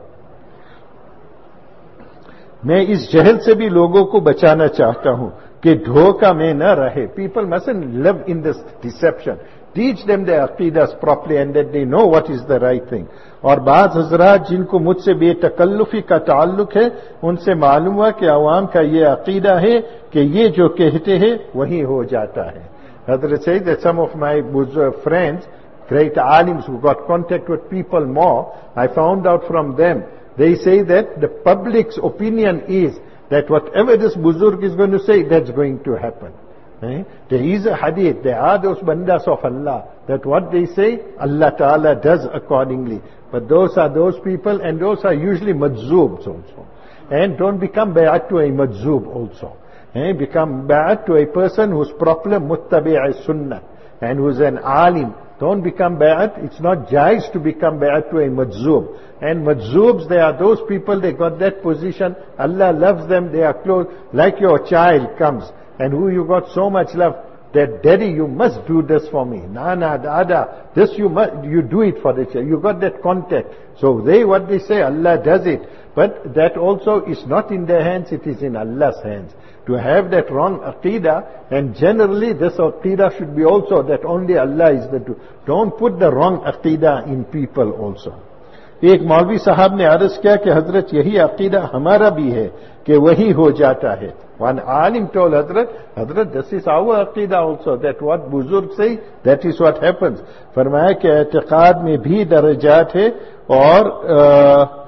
मैं इस जहल से भी लोगों को बचाना चाहता हूं कि धोखा में न रहे. People mustn't live in this deception. Teach them their aqidas properly and that they know what is the right thing. और बाज़ हज़रात जिनको मुझसे बेतकल्लुफी का ताल्लुक है, उनसे मालूम हुआ कि अवाम का ये अकीदा है कि ये जो कहते हैं वही हो जाता है. Hazrat says that some of my friends, great alims who got contact with people more, I found out from them, they say that the public's opinion is that whatever this buzurg is going to say, that's going to happen. There is a hadith, there are those bandas of Allah, that what they say, Allah Ta'ala does accordingly. But those are those people, and those are usually majzoobs also. And don't become bai'at to a majzoob also. Become bai'at to a person who's proper muttabi'i sunnah, and who's an alim. Don't become bai'at. It's not jais to become bai'at to a majzoob. And majzoobs, they are those people, they got that position. Allah loves them, they are close. Like your child comes, and who you got so much love, that daddy, you must do this for me. Nana, dada, this you do it for the child. You got that contact. So what they say, Allah does it. But that also is not in their hands, it is in Allah's hands. To have that wrong aqidah, and generally this aqidah should be also that only Allah is the truth. Don't put the wrong aqidah in people also. एक मौलवी साहब ने अर्ज किया कि हजरत यही अकीदा हमारा भी है कि वही हो जाता है. One alim told Hazrat, this is our aqidah also, that what buzurg say, that is what happens. फरमाया कि एतिकाद में भी दर्जात है, और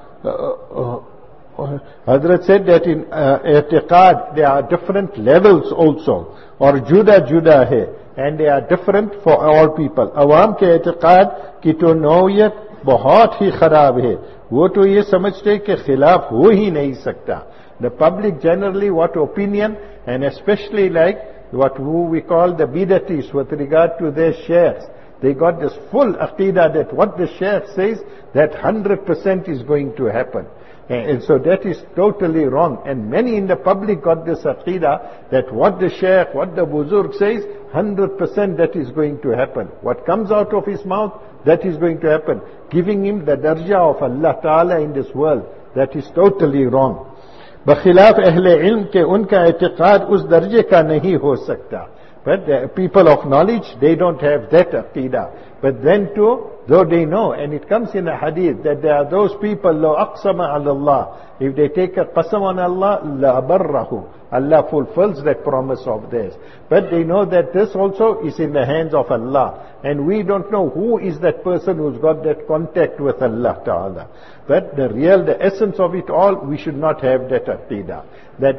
Hazrat said that in एतिकाद there are different levels also, और जुदा है, and they are different for all people. अवाम के एतिकाद की तो नौयत बहुत ही खराब है, वो तो ये समझते कि खिलाफ हो ही नहीं सकता. The public generally, what opinion, and especially like who we call the bidatis with regard to their sheikhs, they got this full aqidah that what the sheikh says, that 100% is going to happen. And so that is totally wrong. And many in the public got this aqidah that what the sheikh, what the buzurg says, 100% that is going to happen. What comes out of his mouth, that is going to happen. Giving him the darja of Allah Ta'ala in this world, that is totally wrong. बखिलाफ अहले इल्म के उनका एतिकाद उस दर्जे का नहीं हो सकता. But the people of knowledge, they don't have that aqidah. But then too, though they know, and it comes in a hadith, that there are those people, لَوْ أَقْسَمَ عَلَى اللَّهِ, if they take a qasam on Allah, لَأَبَرَّهُ, Allah fulfills that promise of theirs. But they know that this also is in the hands of Allah. And we don't know who is that person who's got that contact with Allah Ta'ala. But the essence of it all, we should not have that aqidah. That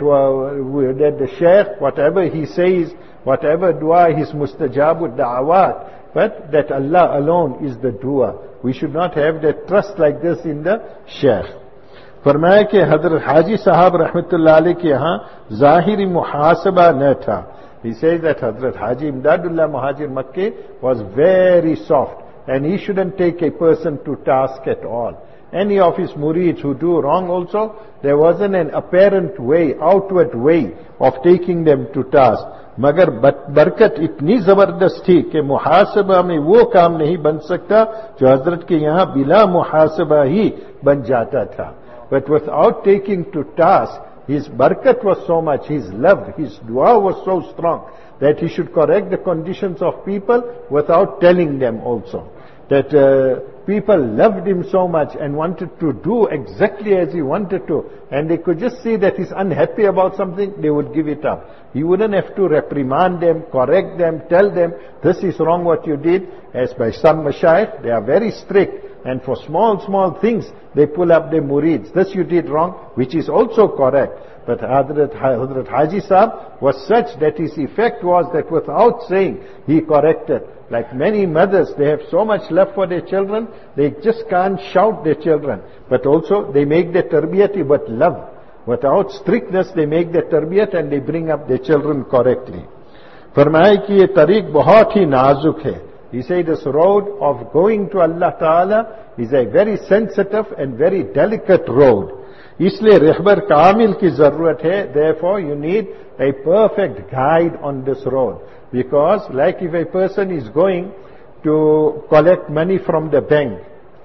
the shaykh, whatever he says, whatever dua, his mustajabud da'awat, but that Allah alone is the doer. We should not have that trust like this in the shaykh. फरमाया कि हजरत हाजी साहब रहमतुल्लाह अलैह के यहाँ ज़ाहिरी मुहासबा न था. He says that Hazrat Haji Imdadullah Muhajir Makki was very soft, and he shouldn't take a person to task at all. Any of his murids who do wrong also, there wasn't an apparent way, outward way of taking them to task. मगर बरकत इतनी जबरदस्त थी कि मुहासबा में वो काम नहीं बन सकता जो हजरत के यहाँ बिला मुहासबा ही बन जाता था. But without taking to task, his barakat was so much, his love, his dua was so strong that he should correct the conditions of people without telling them also. That people loved him so much and wanted to do exactly as he wanted to, and they could just see that he's unhappy about something, they would give it up. He wouldn't have to reprimand them, correct them, tell them, this is wrong what you did. As by some mashayikh, they are very strict. And for small things, they pull up their murids. This you did wrong, which is also correct. But Hazrat Haji Sahib was such that his effect was that without saying, he corrected. Like many mothers, they have so much love for their children, they just can't shout their children. But also, they make their tarbiyat with love. Without strictness, they make their tarbiyat and they bring up their children correctly. फरमाए कि ये तरीक बहुत ही नाजुक है. He said this road of going to Allah Ta'ala is a very sensitive and very delicate road. इसलिए रहबर कामिल की जरूरत है. Therefore, you need a perfect guide on this road. Because, like if a person is going to collect money from the bank,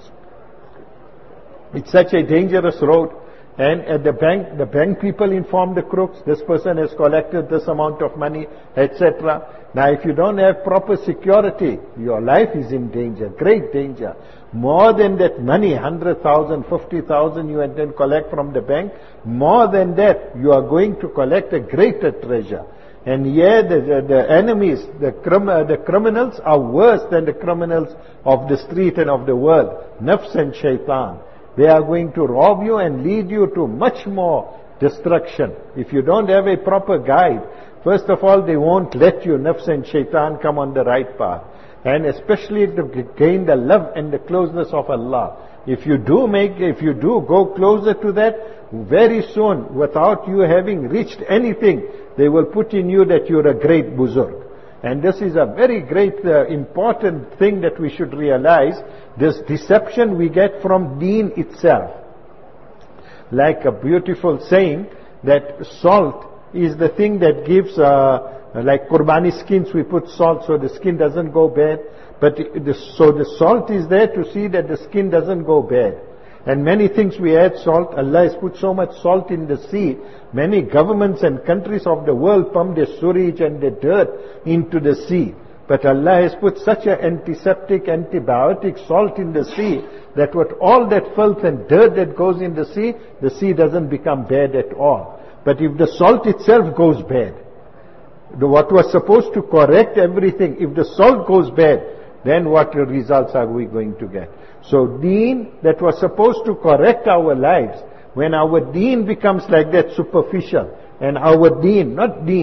it's such a dangerous road. And at the bank people inform the crooks, this person has collected this amount of money, etc. Now if you don't have proper security, your life is in danger, great danger. More than that money, 100,000, 50,000 you then collect from the bank, more than that you are going to collect a greater treasure. And here the enemies, the criminals are worse than the criminals of the street and of the world. Nafs and shaitan. They are going to rob you and lead you to much more destruction. If you don't have a proper guide, first of all, they won't let you, nafs and shaitan, come on the right path. And especially to gain the love and the closeness of Allah. If you do go closer to that, very soon, without you having reached anything, they will put in you that you're a great buzurg. And this is a very great, important thing that we should realize. This deception we get from deen itself. Like a beautiful saying, that salt is the thing that gives, like Qurbani skins, we put salt so the skin doesn't go bad. But so the salt is there to see that the skin doesn't go bad. And many things we add salt. Allah has put so much salt in the sea. Many governments and countries of the world pump their sewage and their dirt into the sea. But Allah has put such an antiseptic, antibiotic salt in the sea that with all that filth and dirt that goes in the sea doesn't become bad at all. But if the salt itself goes bad, what was supposed to correct everything, if the salt goes bad, then what results are we going to get? So deen that was supposed to correct our lives, when our deen becomes like that superficial, and our deen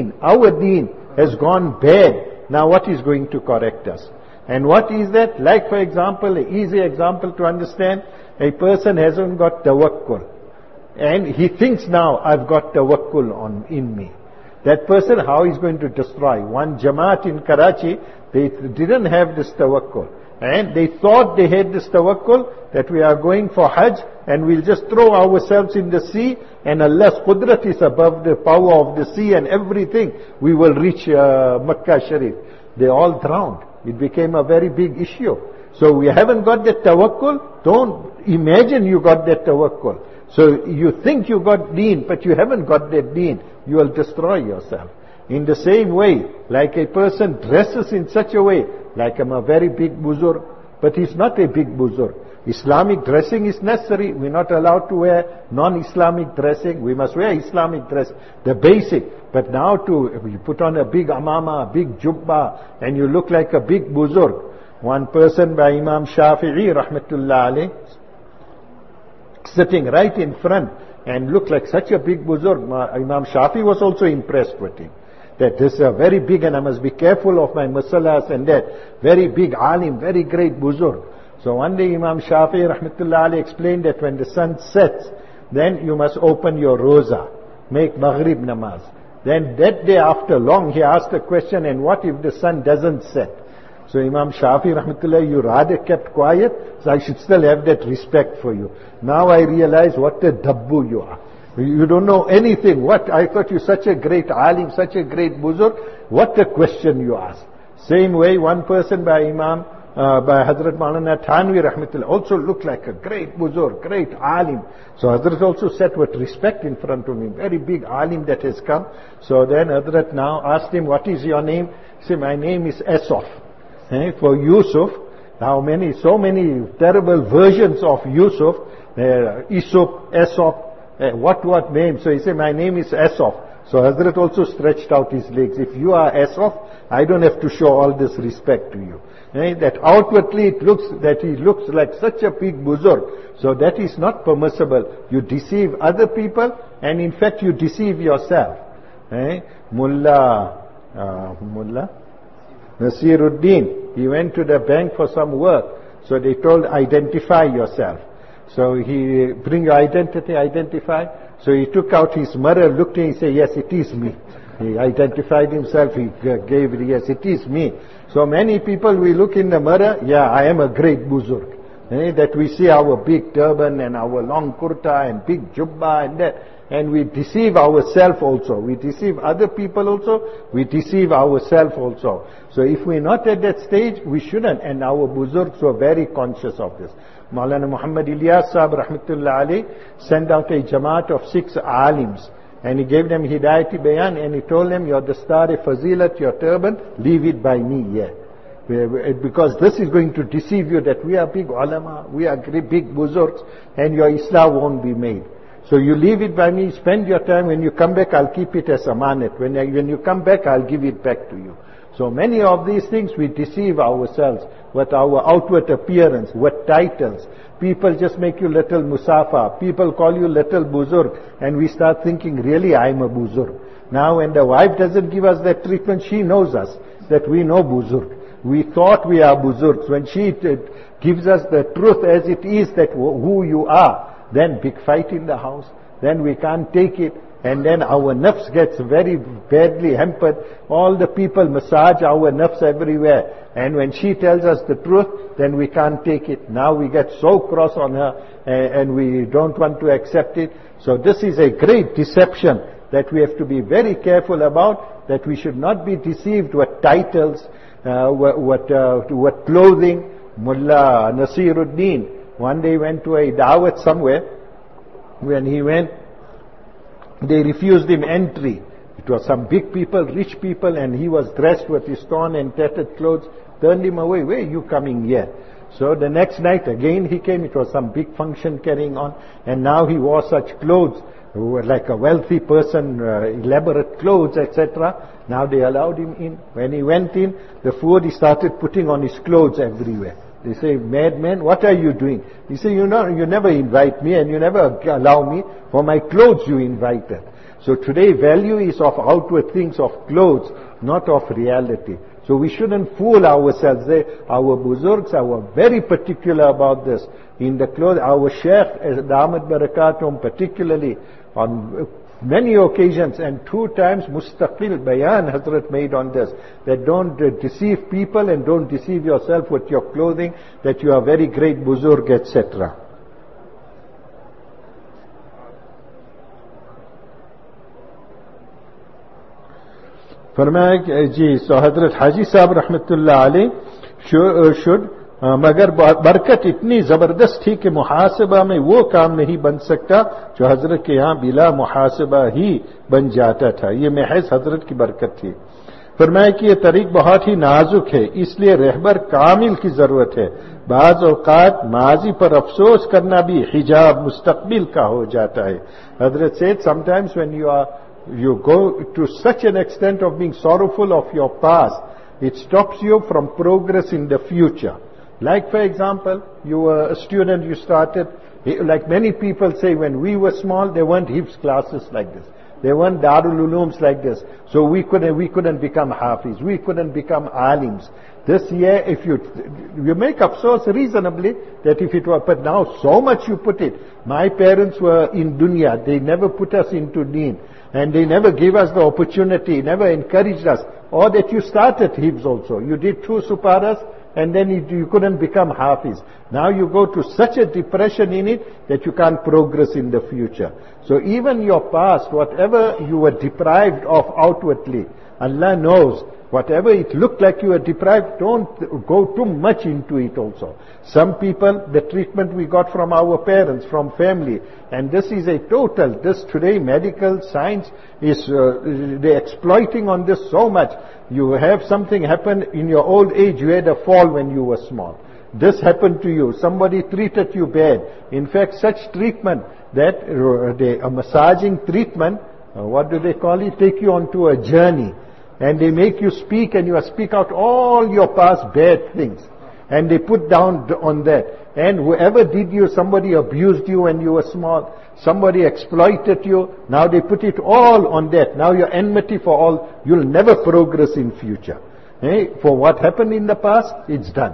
has gone bad, now what is going to correct us? And what is that? Like for example, an easy example to understand, a person hasn't got tawakkul. And he thinks now, I've got tawakkul in me. That person, how he's going to destroy? One Jamaat in Karachi, they didn't have this tawakkul. And they thought they had this tawakkul, that we are going for Hajj, and we'll just throw ourselves in the sea, and Allah's qudrat is above the power of the sea and everything. We will reach Makkah Sharif. They all drowned. It became a very big issue. So we haven't got that tawakkul. Don't imagine you got that tawakkul. So you think you got deen, but you haven't got that deen. You will destroy yourself. In the same way, like a person dresses in such a way, like I'm a very big buzurg, but he's not a big buzurg. Islamic dressing is necessary. We're not allowed to wear non-Islamic dressing. We must wear Islamic dress, the basic. But now you put on a big amama, a big jubba, and you look like a big buzurg. One person by Imam Shafi'i, rahmatullah alayh, sitting right in front and looked like such a big buzurg. Imam Shafi'i was also impressed with him. That this is a very big, and I must be careful of my masalas and that. Very big alim, very great buzurg. So one day Imam Shafi'i rahmatullah alayhi explained that when the sun sets, then you must open your roza, make maghrib namaz. Then that day after long he asked a question, and what if the sun doesn't set? So Imam Shafi'i rahmatullah, you rather kept quiet, so I should still have that respect for you. Now I realize what a dabbu you are. You don't know anything. What? I thought you such a great alim, such a great buzurg. What a question you ask. Same way, one person by Hazrat Maulana Thanvi rahmatullah also looked like a great buzurg, great alim. So Hazrat also sat with respect in front of him. Very big alim that has come. So then Hazrat now asked him, what is your name? He said, my name is Esof. For Yusuf, so many terrible versions of Yusuf. Aesop, what name? So he said, my name is Aesop. So Hazrat also stretched out his legs. If you are Aesop, I don't have to show all this respect to you. That outwardly it looks that he looks like such a big buzurg. So that is not permissible. You deceive other people, and in fact you deceive yourself. Mullah Nasiruddin, he went to the bank for some work. So they told, identify yourself. So he, bring your identity, identify. So he took out his mirror, looked at it, he said, yes, it is me. He identified himself, he gave it, yes, it is me. So many people, we look in the mirror, yeah, I am a great buzurg. That we see our big turban and our long kurta and big jubba and that. And we deceive ourselves also. We deceive other people also. We deceive ourselves also. So if we're not at that stage, we shouldn't. And our buzurgs were very conscious of this. Maulana Muhammad Ilyas Sahib rahmatullah alayh sent out a jamaat of 6 alims. And he gave them Hidayati Bayan, and he told them, your Dastar-e Fazilat, your turban, leave it by me here. Because this is going to deceive you that we are big ulama, we are big buzurgs, and your Islam won't be made. So you leave it by me, spend your time, when you come back I'll keep it as amanat. When you come back I'll give it back to you. So many of these things we deceive ourselves with our outward appearance, with titles. People just make you little musafa, people call you little buzurg, and we start thinking, really I'm a buzurg. Now when the wife doesn't give us that treatment, she knows us, that we know buzurg. We thought we are buzurgs. When she gives us the truth as it is, that who you are, then big fight in the house, then we can't take it, and then our nafs gets very badly hampered. All the people massage our nafs everywhere, and when she tells us the truth, then we can't take it. Now we get so cross on her, and we don't want to accept it. So this is a great deception that we have to be very careful about, that we should not be deceived with titles, with clothing. Mullah Nasiruddin one day went to a dawat somewhere. When he went, they refused him entry. It was some big people, rich people, and he was dressed with his torn and tattered clothes. Turned him away. Where are you coming here? So the next night again he came. It was some big function carrying on, and now he wore such clothes, like a wealthy person, elaborate clothes, etc. Now they allowed him in. When he went in, the food he started putting on his clothes everywhere. They say, madman, what are you doing? He said, you never invite me, and you never allow me. For my clothes you invited. So today value is of outward things, of clothes, not of reality. So we shouldn't fool ourselves. Our buzurgs are very particular about this. In the clothes, our Shaykh, Damat Barakatum, particularly on many occasions, and 2 times mustaqil bayan Hazrat made on this, that don't deceive people and don't deceive yourself with your clothing, that you are very great buzurg, etc. Farmaya ji, so Hazrat Haji Sahib rahmatullah alayh should मगर बरकत इतनी जबरदस्त थी कि मुहासबा में वो काम नहीं बन सकता जो हजरत के यहाँ बिला मुहासबा ही बन जाता था। ये महज हजरत की बरकत थी। फरमाया कि ये तरीक बहुत ही नाजुक है, इसलिए रहबर कामिल की जरूरत है। बाज औकात माजी पर अफसोस करना भी हिजाब मुस्तकबिल का हो जाता है। हजरत said sometimes when you go to such an extent of being sorrowful of your past, it stops you from progress in the future. Like for example, you were a student, you started, like many people say, when we were small, there weren't Hifz classes like this. There weren't Darul Ulooms like this. So we couldn't become Hafiz. We couldn't become Alims. This year, if you make afsos reasonably, that if it were, but now so much you put it. My parents were in dunya. They never put us into deen. And they never gave us the opportunity, never encouraged us. Or that you started Hifz also. You did 2 suparas, and then you couldn't become Hafiz. Now you go to such a depression in it that you can't progress in the future. So even your past, whatever you were deprived of outwardly, Allah knows. Whatever it looked like you were deprived, don't go too much into it also. Some people, the treatment we got from our parents, from family, and this is a total, this today medical science is, they're exploiting on this so much. You have something happen in your old age, you had a fall when you were small. This happened to you, somebody treated you bad. In fact, such treatment that a massaging treatment, what do they call it, take you onto a journey. And they make you speak, and you speak out all your past bad things. And they put down on that. And whoever did you, somebody abused you when you were small, somebody exploited you, now they put it all on that. Now you're enmity for all, you'll never progress in future. For what happened in the past, it's done.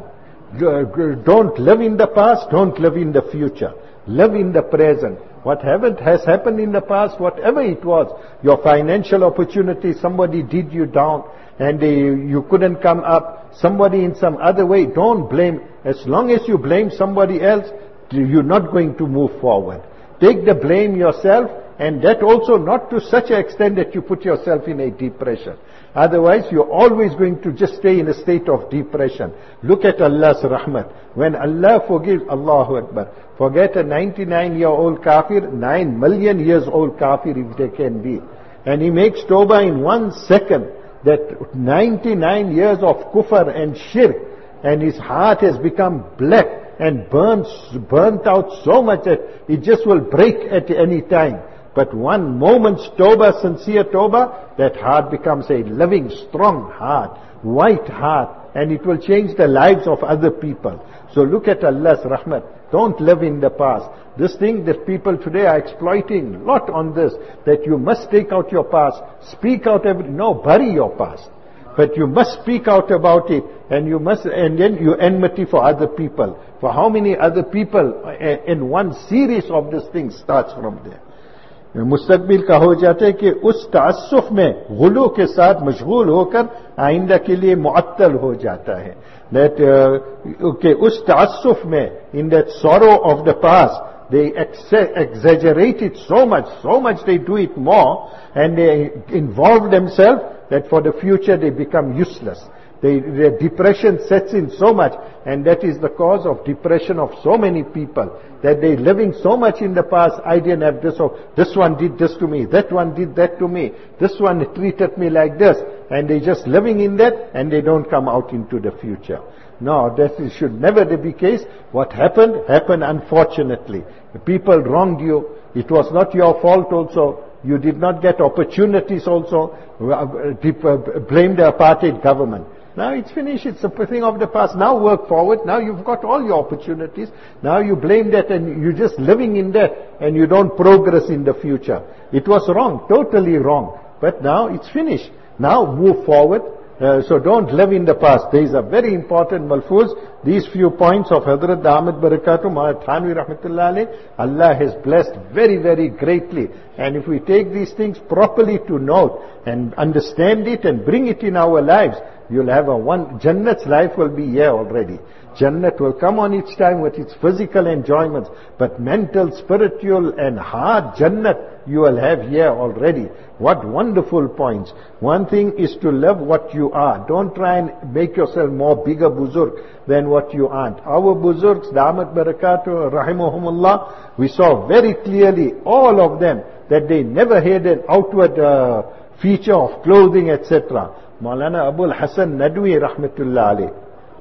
Don't live in the past, don't live in the future. Live in the present. What has happened in the past, whatever it was, your financial opportunity, somebody did you down and you couldn't come up, somebody in some other way, don't blame. As long as you blame somebody else, you're not going to move forward. Take the blame yourself, and that also not to such an extent that you put yourself in a depression. Otherwise, you're always going to just stay in a state of depression. Look at Allah's rahmat. When Allah forgives, Allahu Akbar. Forget a 99-year-old kafir, 9 million years old kafir if they can be. And he makes tawbah in 1 second. That 99 years of kufr and shirk, and his heart has become black and burnt out so much that it just will break at any time. But 1 moment's tawbah, sincere tawbah, that heart becomes a living, strong heart, white heart, and it will change the lives of other people. So look at Allah's rahmat. Don't live in the past. This thing that people today are exploiting a lot on this, that you must take out your past, speak out no, bury your past. But you must speak out about it, and then you enmity for other people. For how many other people, in one series of this thing starts from there. मुस्तकबिल का हो जाता है कि उस तासुफ में गुलू के साथ मशगूल होकर आइंदा के लिए मुअत्तल हो जाता है. That उस तासुफ में, in that sorrow of the past, they exaggerate it so much they do it more, and they involve themselves that for the future they become useless. Their depression sets in so much, and that is the cause of depression of so many people, that they're living so much in the past. I didn't have this, or this one did this to me, that one did that to me, this one treated me like this, and they're just living in that, and they don't come out into the future. No, that should never be the case. What happened unfortunately. The people wronged you. It was not your fault also. You did not get opportunities also. Blame the apartheid government. Now it's finished. It's a thing of the past. Now work forward. Now you've got all your opportunities. Now you blame that, and you're just living in that, and you don't progress in the future. It was wrong, totally wrong. But now it's finished. Now move forward. So don't live in the past. These are very important malfuz. These few points of Hazrat Ahmad Barakatuh, Maulana Thanvi Rahmatullah Alayh, Allah has blessed very, very greatly. And if we take these things properly to note and understand it and bring it in our lives, You'll have Jannat's life will be here already. Jannat will come on each time with its physical enjoyments, but mental, spiritual and hard Jannat you will have here already. What wonderful points. One thing is to love what you are. Don't try and make yourself more bigger buzurg than what you aren't. Our buzurgs, Damat Barakatuh, Rahimahumullah, we saw very clearly, all of them, that they never had an outward feature of clothing, etc. Maulana Abul Hasan Nadwi, Rahmatullah alayh,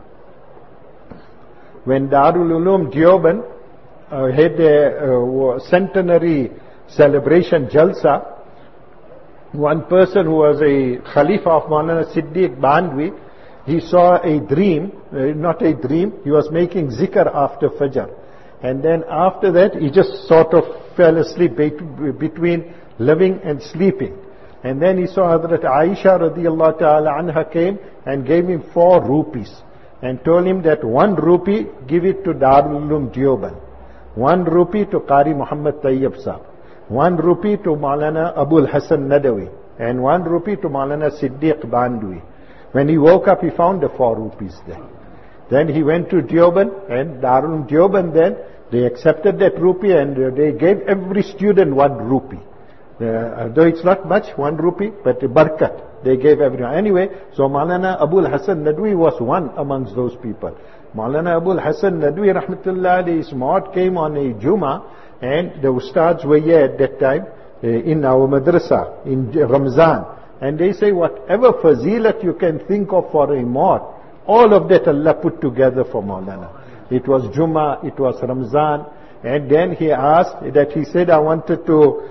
when Darul Uloom Deoband had a centenary celebration jalsa, one person who was a Khalifa of Maulana Siddiq Bandwi, he saw a dream, not a dream, he was making zikr after Fajr. And then after that, he just sort of fell asleep between living and sleeping. And then he saw Hazrat Aisha radiallahu ta'ala anha came and gave him 4 rupees. And told him that 1 rupee, give it to Darul Uloom Deoband. 1 rupee to Qari Muhammad Tayyib Sahib. 1 rupee to Maulana Abul Hasan Nadawi. And 1 rupee to Maulana Siddiq Bandwi. When he woke up, he found the 4 rupees there. Then he went to Deoband, and Darul Uloom Deoband then, they accepted that rupee and they gave every student 1 rupee. Though it's not much, 1 rupee, but barakat. They gave everyone. Anyway, so Maulana Abul Hasan Nadwi was one amongst those people. Maulana Abul Hasan Nadwi, Rahmatullah alayhi, his maud came on a Juma, and the ustads were here at that time, in our madrasa, in Ramzan. And they say, whatever fazilat you can think of for a maud, all of that Allah put together for Maulana. It was Juma, it was Ramzan, and then he asked that, he said, I wanted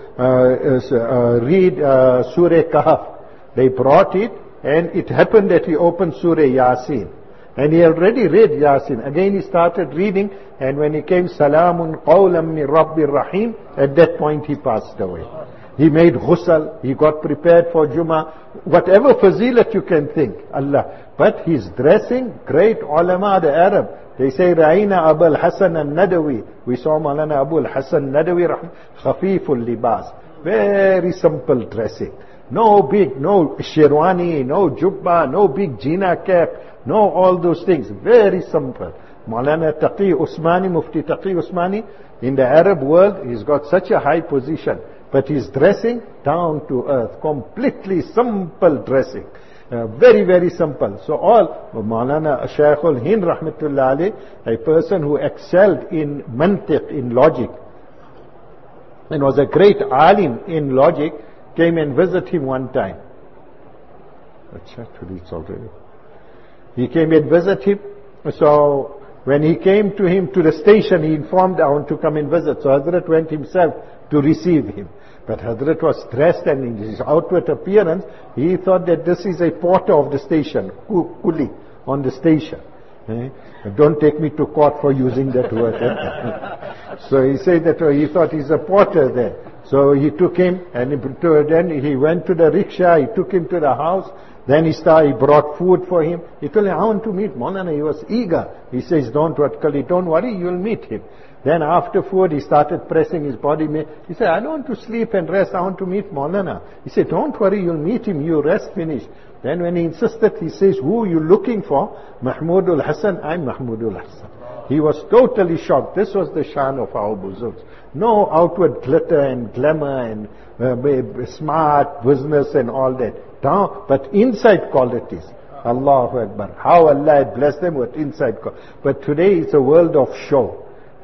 to read Surah Kahf. They brought it, and it happened that he opened Surah Yasin. And he already read Yasin. Again he started reading, and when he came, Salamun Qawlam min Rabbir Rahim, at that point he passed away. He made ghusl, he got prepared for Juma, whatever fazilat you can think, Allah. But his dressing, great ulama, the Arab, they say, Ra'ina Abul Hasan al-Nadawi. We saw Maulana Abul Hasan Nadawi, Khafiful Libas. Very simple dressing. No big, no sherwani, no jubba, no big jina cap, no all those things. Very simple. Maulana Taqi Usmani, Mufti Taqi Usmani, in the Arab world, he's got such a high position. But his dressing, down to earth, completely simple dressing. Very, very simple. So all, Maulana Shaykhul Hind Rahmatullah alayh, a person who excelled in mantiq, in logic, and was a great alim in logic, came and visited him one time. He came and visited him. So when he came to him to the station, he informed, I want to come and visit. So Hazrat went himself to receive him. But Hazrat was dressed, and in his outward appearance, he thought that this is a porter of the station, kuli on the station. Don't take me to court for using that word. So he said that he thought he's a porter there. So he took him, and then he went to the rickshaw, he took him to the house, then he brought food for him. He told him, I want to meet Maulana. He was eager. He says, don't worry, you'll meet him. Then after food, he started pressing his body. He said, I don't want to sleep and rest, I want to meet Maulana. He said, don't worry, you'll meet him, you rest, finish. Then when he insisted, he says, who are you looking for? Mahmudul Hasan, I'm Mahmudul Hasan. He was totally shocked. This was the shan of our buzurgs. No outward glitter and glamour and smart business and all that. No, but inside qualities. Allahu Akbar. How Allah had blessed them with inside qualities. But today it's a world of show.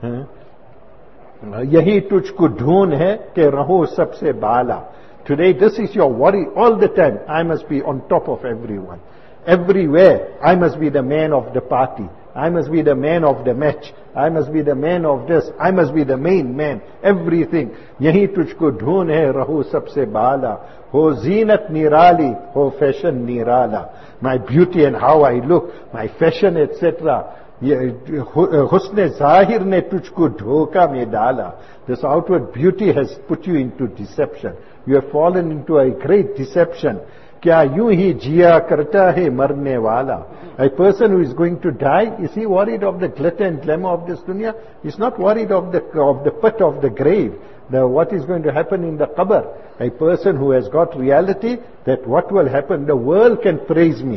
Yahi tujhko dhoon hai ke raho sabse bala. Today this is your worry all the time. I must be on top of everyone. Everywhere I must be the man of the party. I must be the man of the match. I must be the man of this. I must be the main man. Everything. Yahi tujhko dhoon hai raho sabse bala. Ho zinat nirali, ho fashion nirala. My beauty and how I look, my fashion, etc. Husne Zahir ne tujhko dhoka mein dala. This outward beauty has put you into deception. You have fallen into a great deception. Kya yu hi jiya karta hai marne wala. A person who is going to die, is he worried of the glitter and glamour of this dunya? He's not worried of the pit of the grave. What is going to happen in the qabr. A person who has got reality, that what will happen, the world can praise me.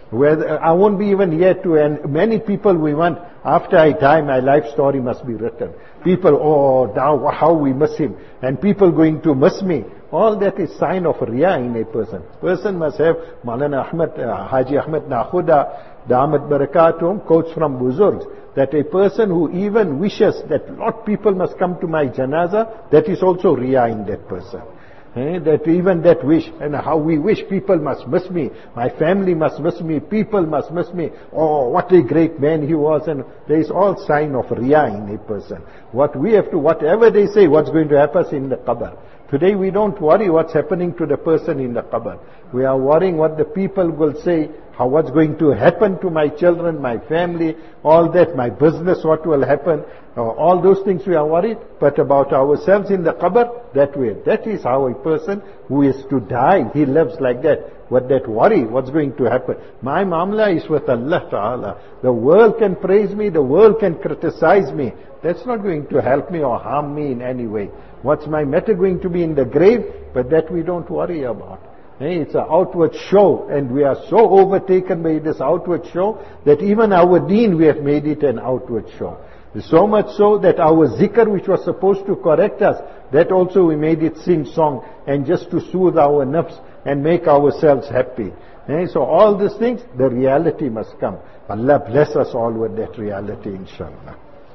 Where I won't be even here to, and many people we want, after I die, my life story must be written. People, oh, now how we miss him, and people going to miss me. All that is sign of riya in a person. Person must have, Maulana Ahmed, Haji Ahmed Nakhuda, Damat Barakatum, quotes from Buzurgs, that a person who even wishes that lot people must come to my janaza, that is also riya in that person. That even that wish, and how we wish people must miss me, my family must miss me, people must miss me. Oh, what a great man he was, and there is all sign of riya in a person. What we have to, whatever they say, what's going to happen in the qabr. Today we don't worry what's happening to the person in the qabr. We are worrying what the people will say, what's going to happen to my children, my family, all that, my business, what will happen. All those things we are worried, but about ourselves in the qabr, that way. That is how a person who is to die, he lives like that. What that worry, what's going to happen. My mamla is with Allah Ta'ala. The world can praise me, the world can criticize me. That's not going to help me or harm me in any way. What's my matter going to be in the grave? But that we don't worry about. It's an outward show, and we are so overtaken by this outward show that even our deen, we have made it an outward show. So much so that our zikr, which was supposed to correct us, that also we made it sing-song, and just to soothe our nafs and make ourselves happy. So all these things, the reality must come. Allah bless us all with that reality, inshallah.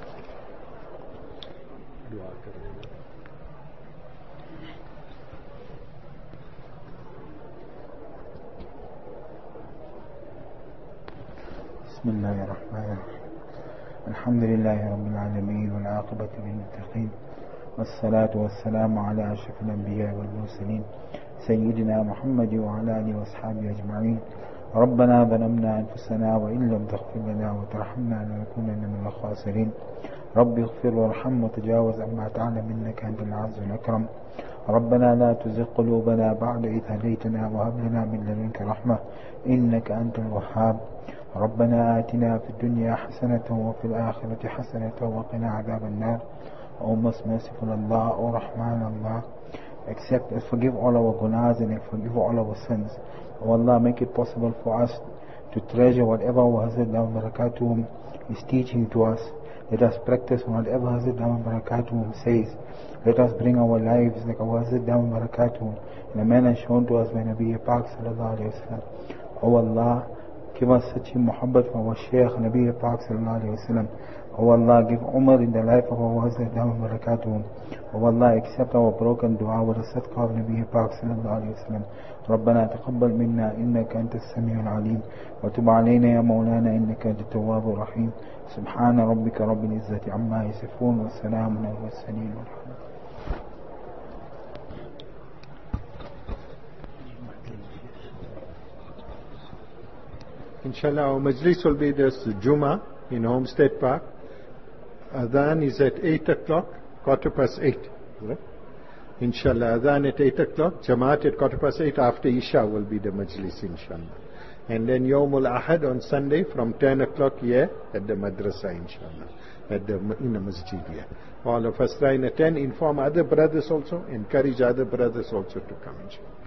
بسم الله الرحمن الرحيم الحمد لله رب العالمين والعاقبة للمتقين والصلاة والسلام على أشرف الأنبياء والمرسلين سيدنا محمد وعلى آله وأصحابه أجمعين. ربنا ظلمنا أنفسنا وإن لم تغفر لنا وترحمنا لنكونن من الخاسرين. رب اغفر وارحم وتجاوز عما تعلم إنك أنت العز الأكرم. ربنا لا تزغ قلوبنا بعد إذ هديتنا وهب لنا من لدنك رحمة إنك أنت الوهاب. ربنا آتنا في الدنيا حسنة وفي الآخرة حسنة وقنا عذاب النار. O most merciful Allah, O Rahman Allah, accept and forgive all our gunas and forgive all our sins. O Allah, make it possible for us to treasure whatever our Hazrat Dawud Barakatuhum is teaching to us. Let us practice whatever Hazrat Dawud Barakatuhum says. Let us bring our lives like our Hazrat Dawud Barakatuhum in a manner shown to us by Nabi Pak Sallallahu Alaihi Wasallam. O Allah, give us such a muhabbat for our Shaykh Nabi Pak Sallallahu Alaihi Wasallam. O Allah, give Umar in the life of our Hazrat Dawud Barakatuhum. O Allah, accept our broken dua with the sadaqah of Nabi Pak Sallallahu Alaihi Wasallam. ربنا تقبل منا إنك أنت السميع العليم وتب علينا يا مولانا إنك أنت التواب الرحيم. سبحان ربك رب العزة عما يصفون والسلام على المرسلين والحمد لله. Inshallah, our majlis will be this Jummah in Homestead Park. Adhan is at 8 o'clock, 8:15. Right? Inshallah, Adhan at 8 o'clock, Jamaat at 8:15. After Isha will be the majlis, inshallah. And then Yawmul Ahad on Sunday from 10 o'clock here at the madrasa, inshallah. In the masjid here. All of us try and attend, inform other brothers also, encourage other brothers also to come, inshallah.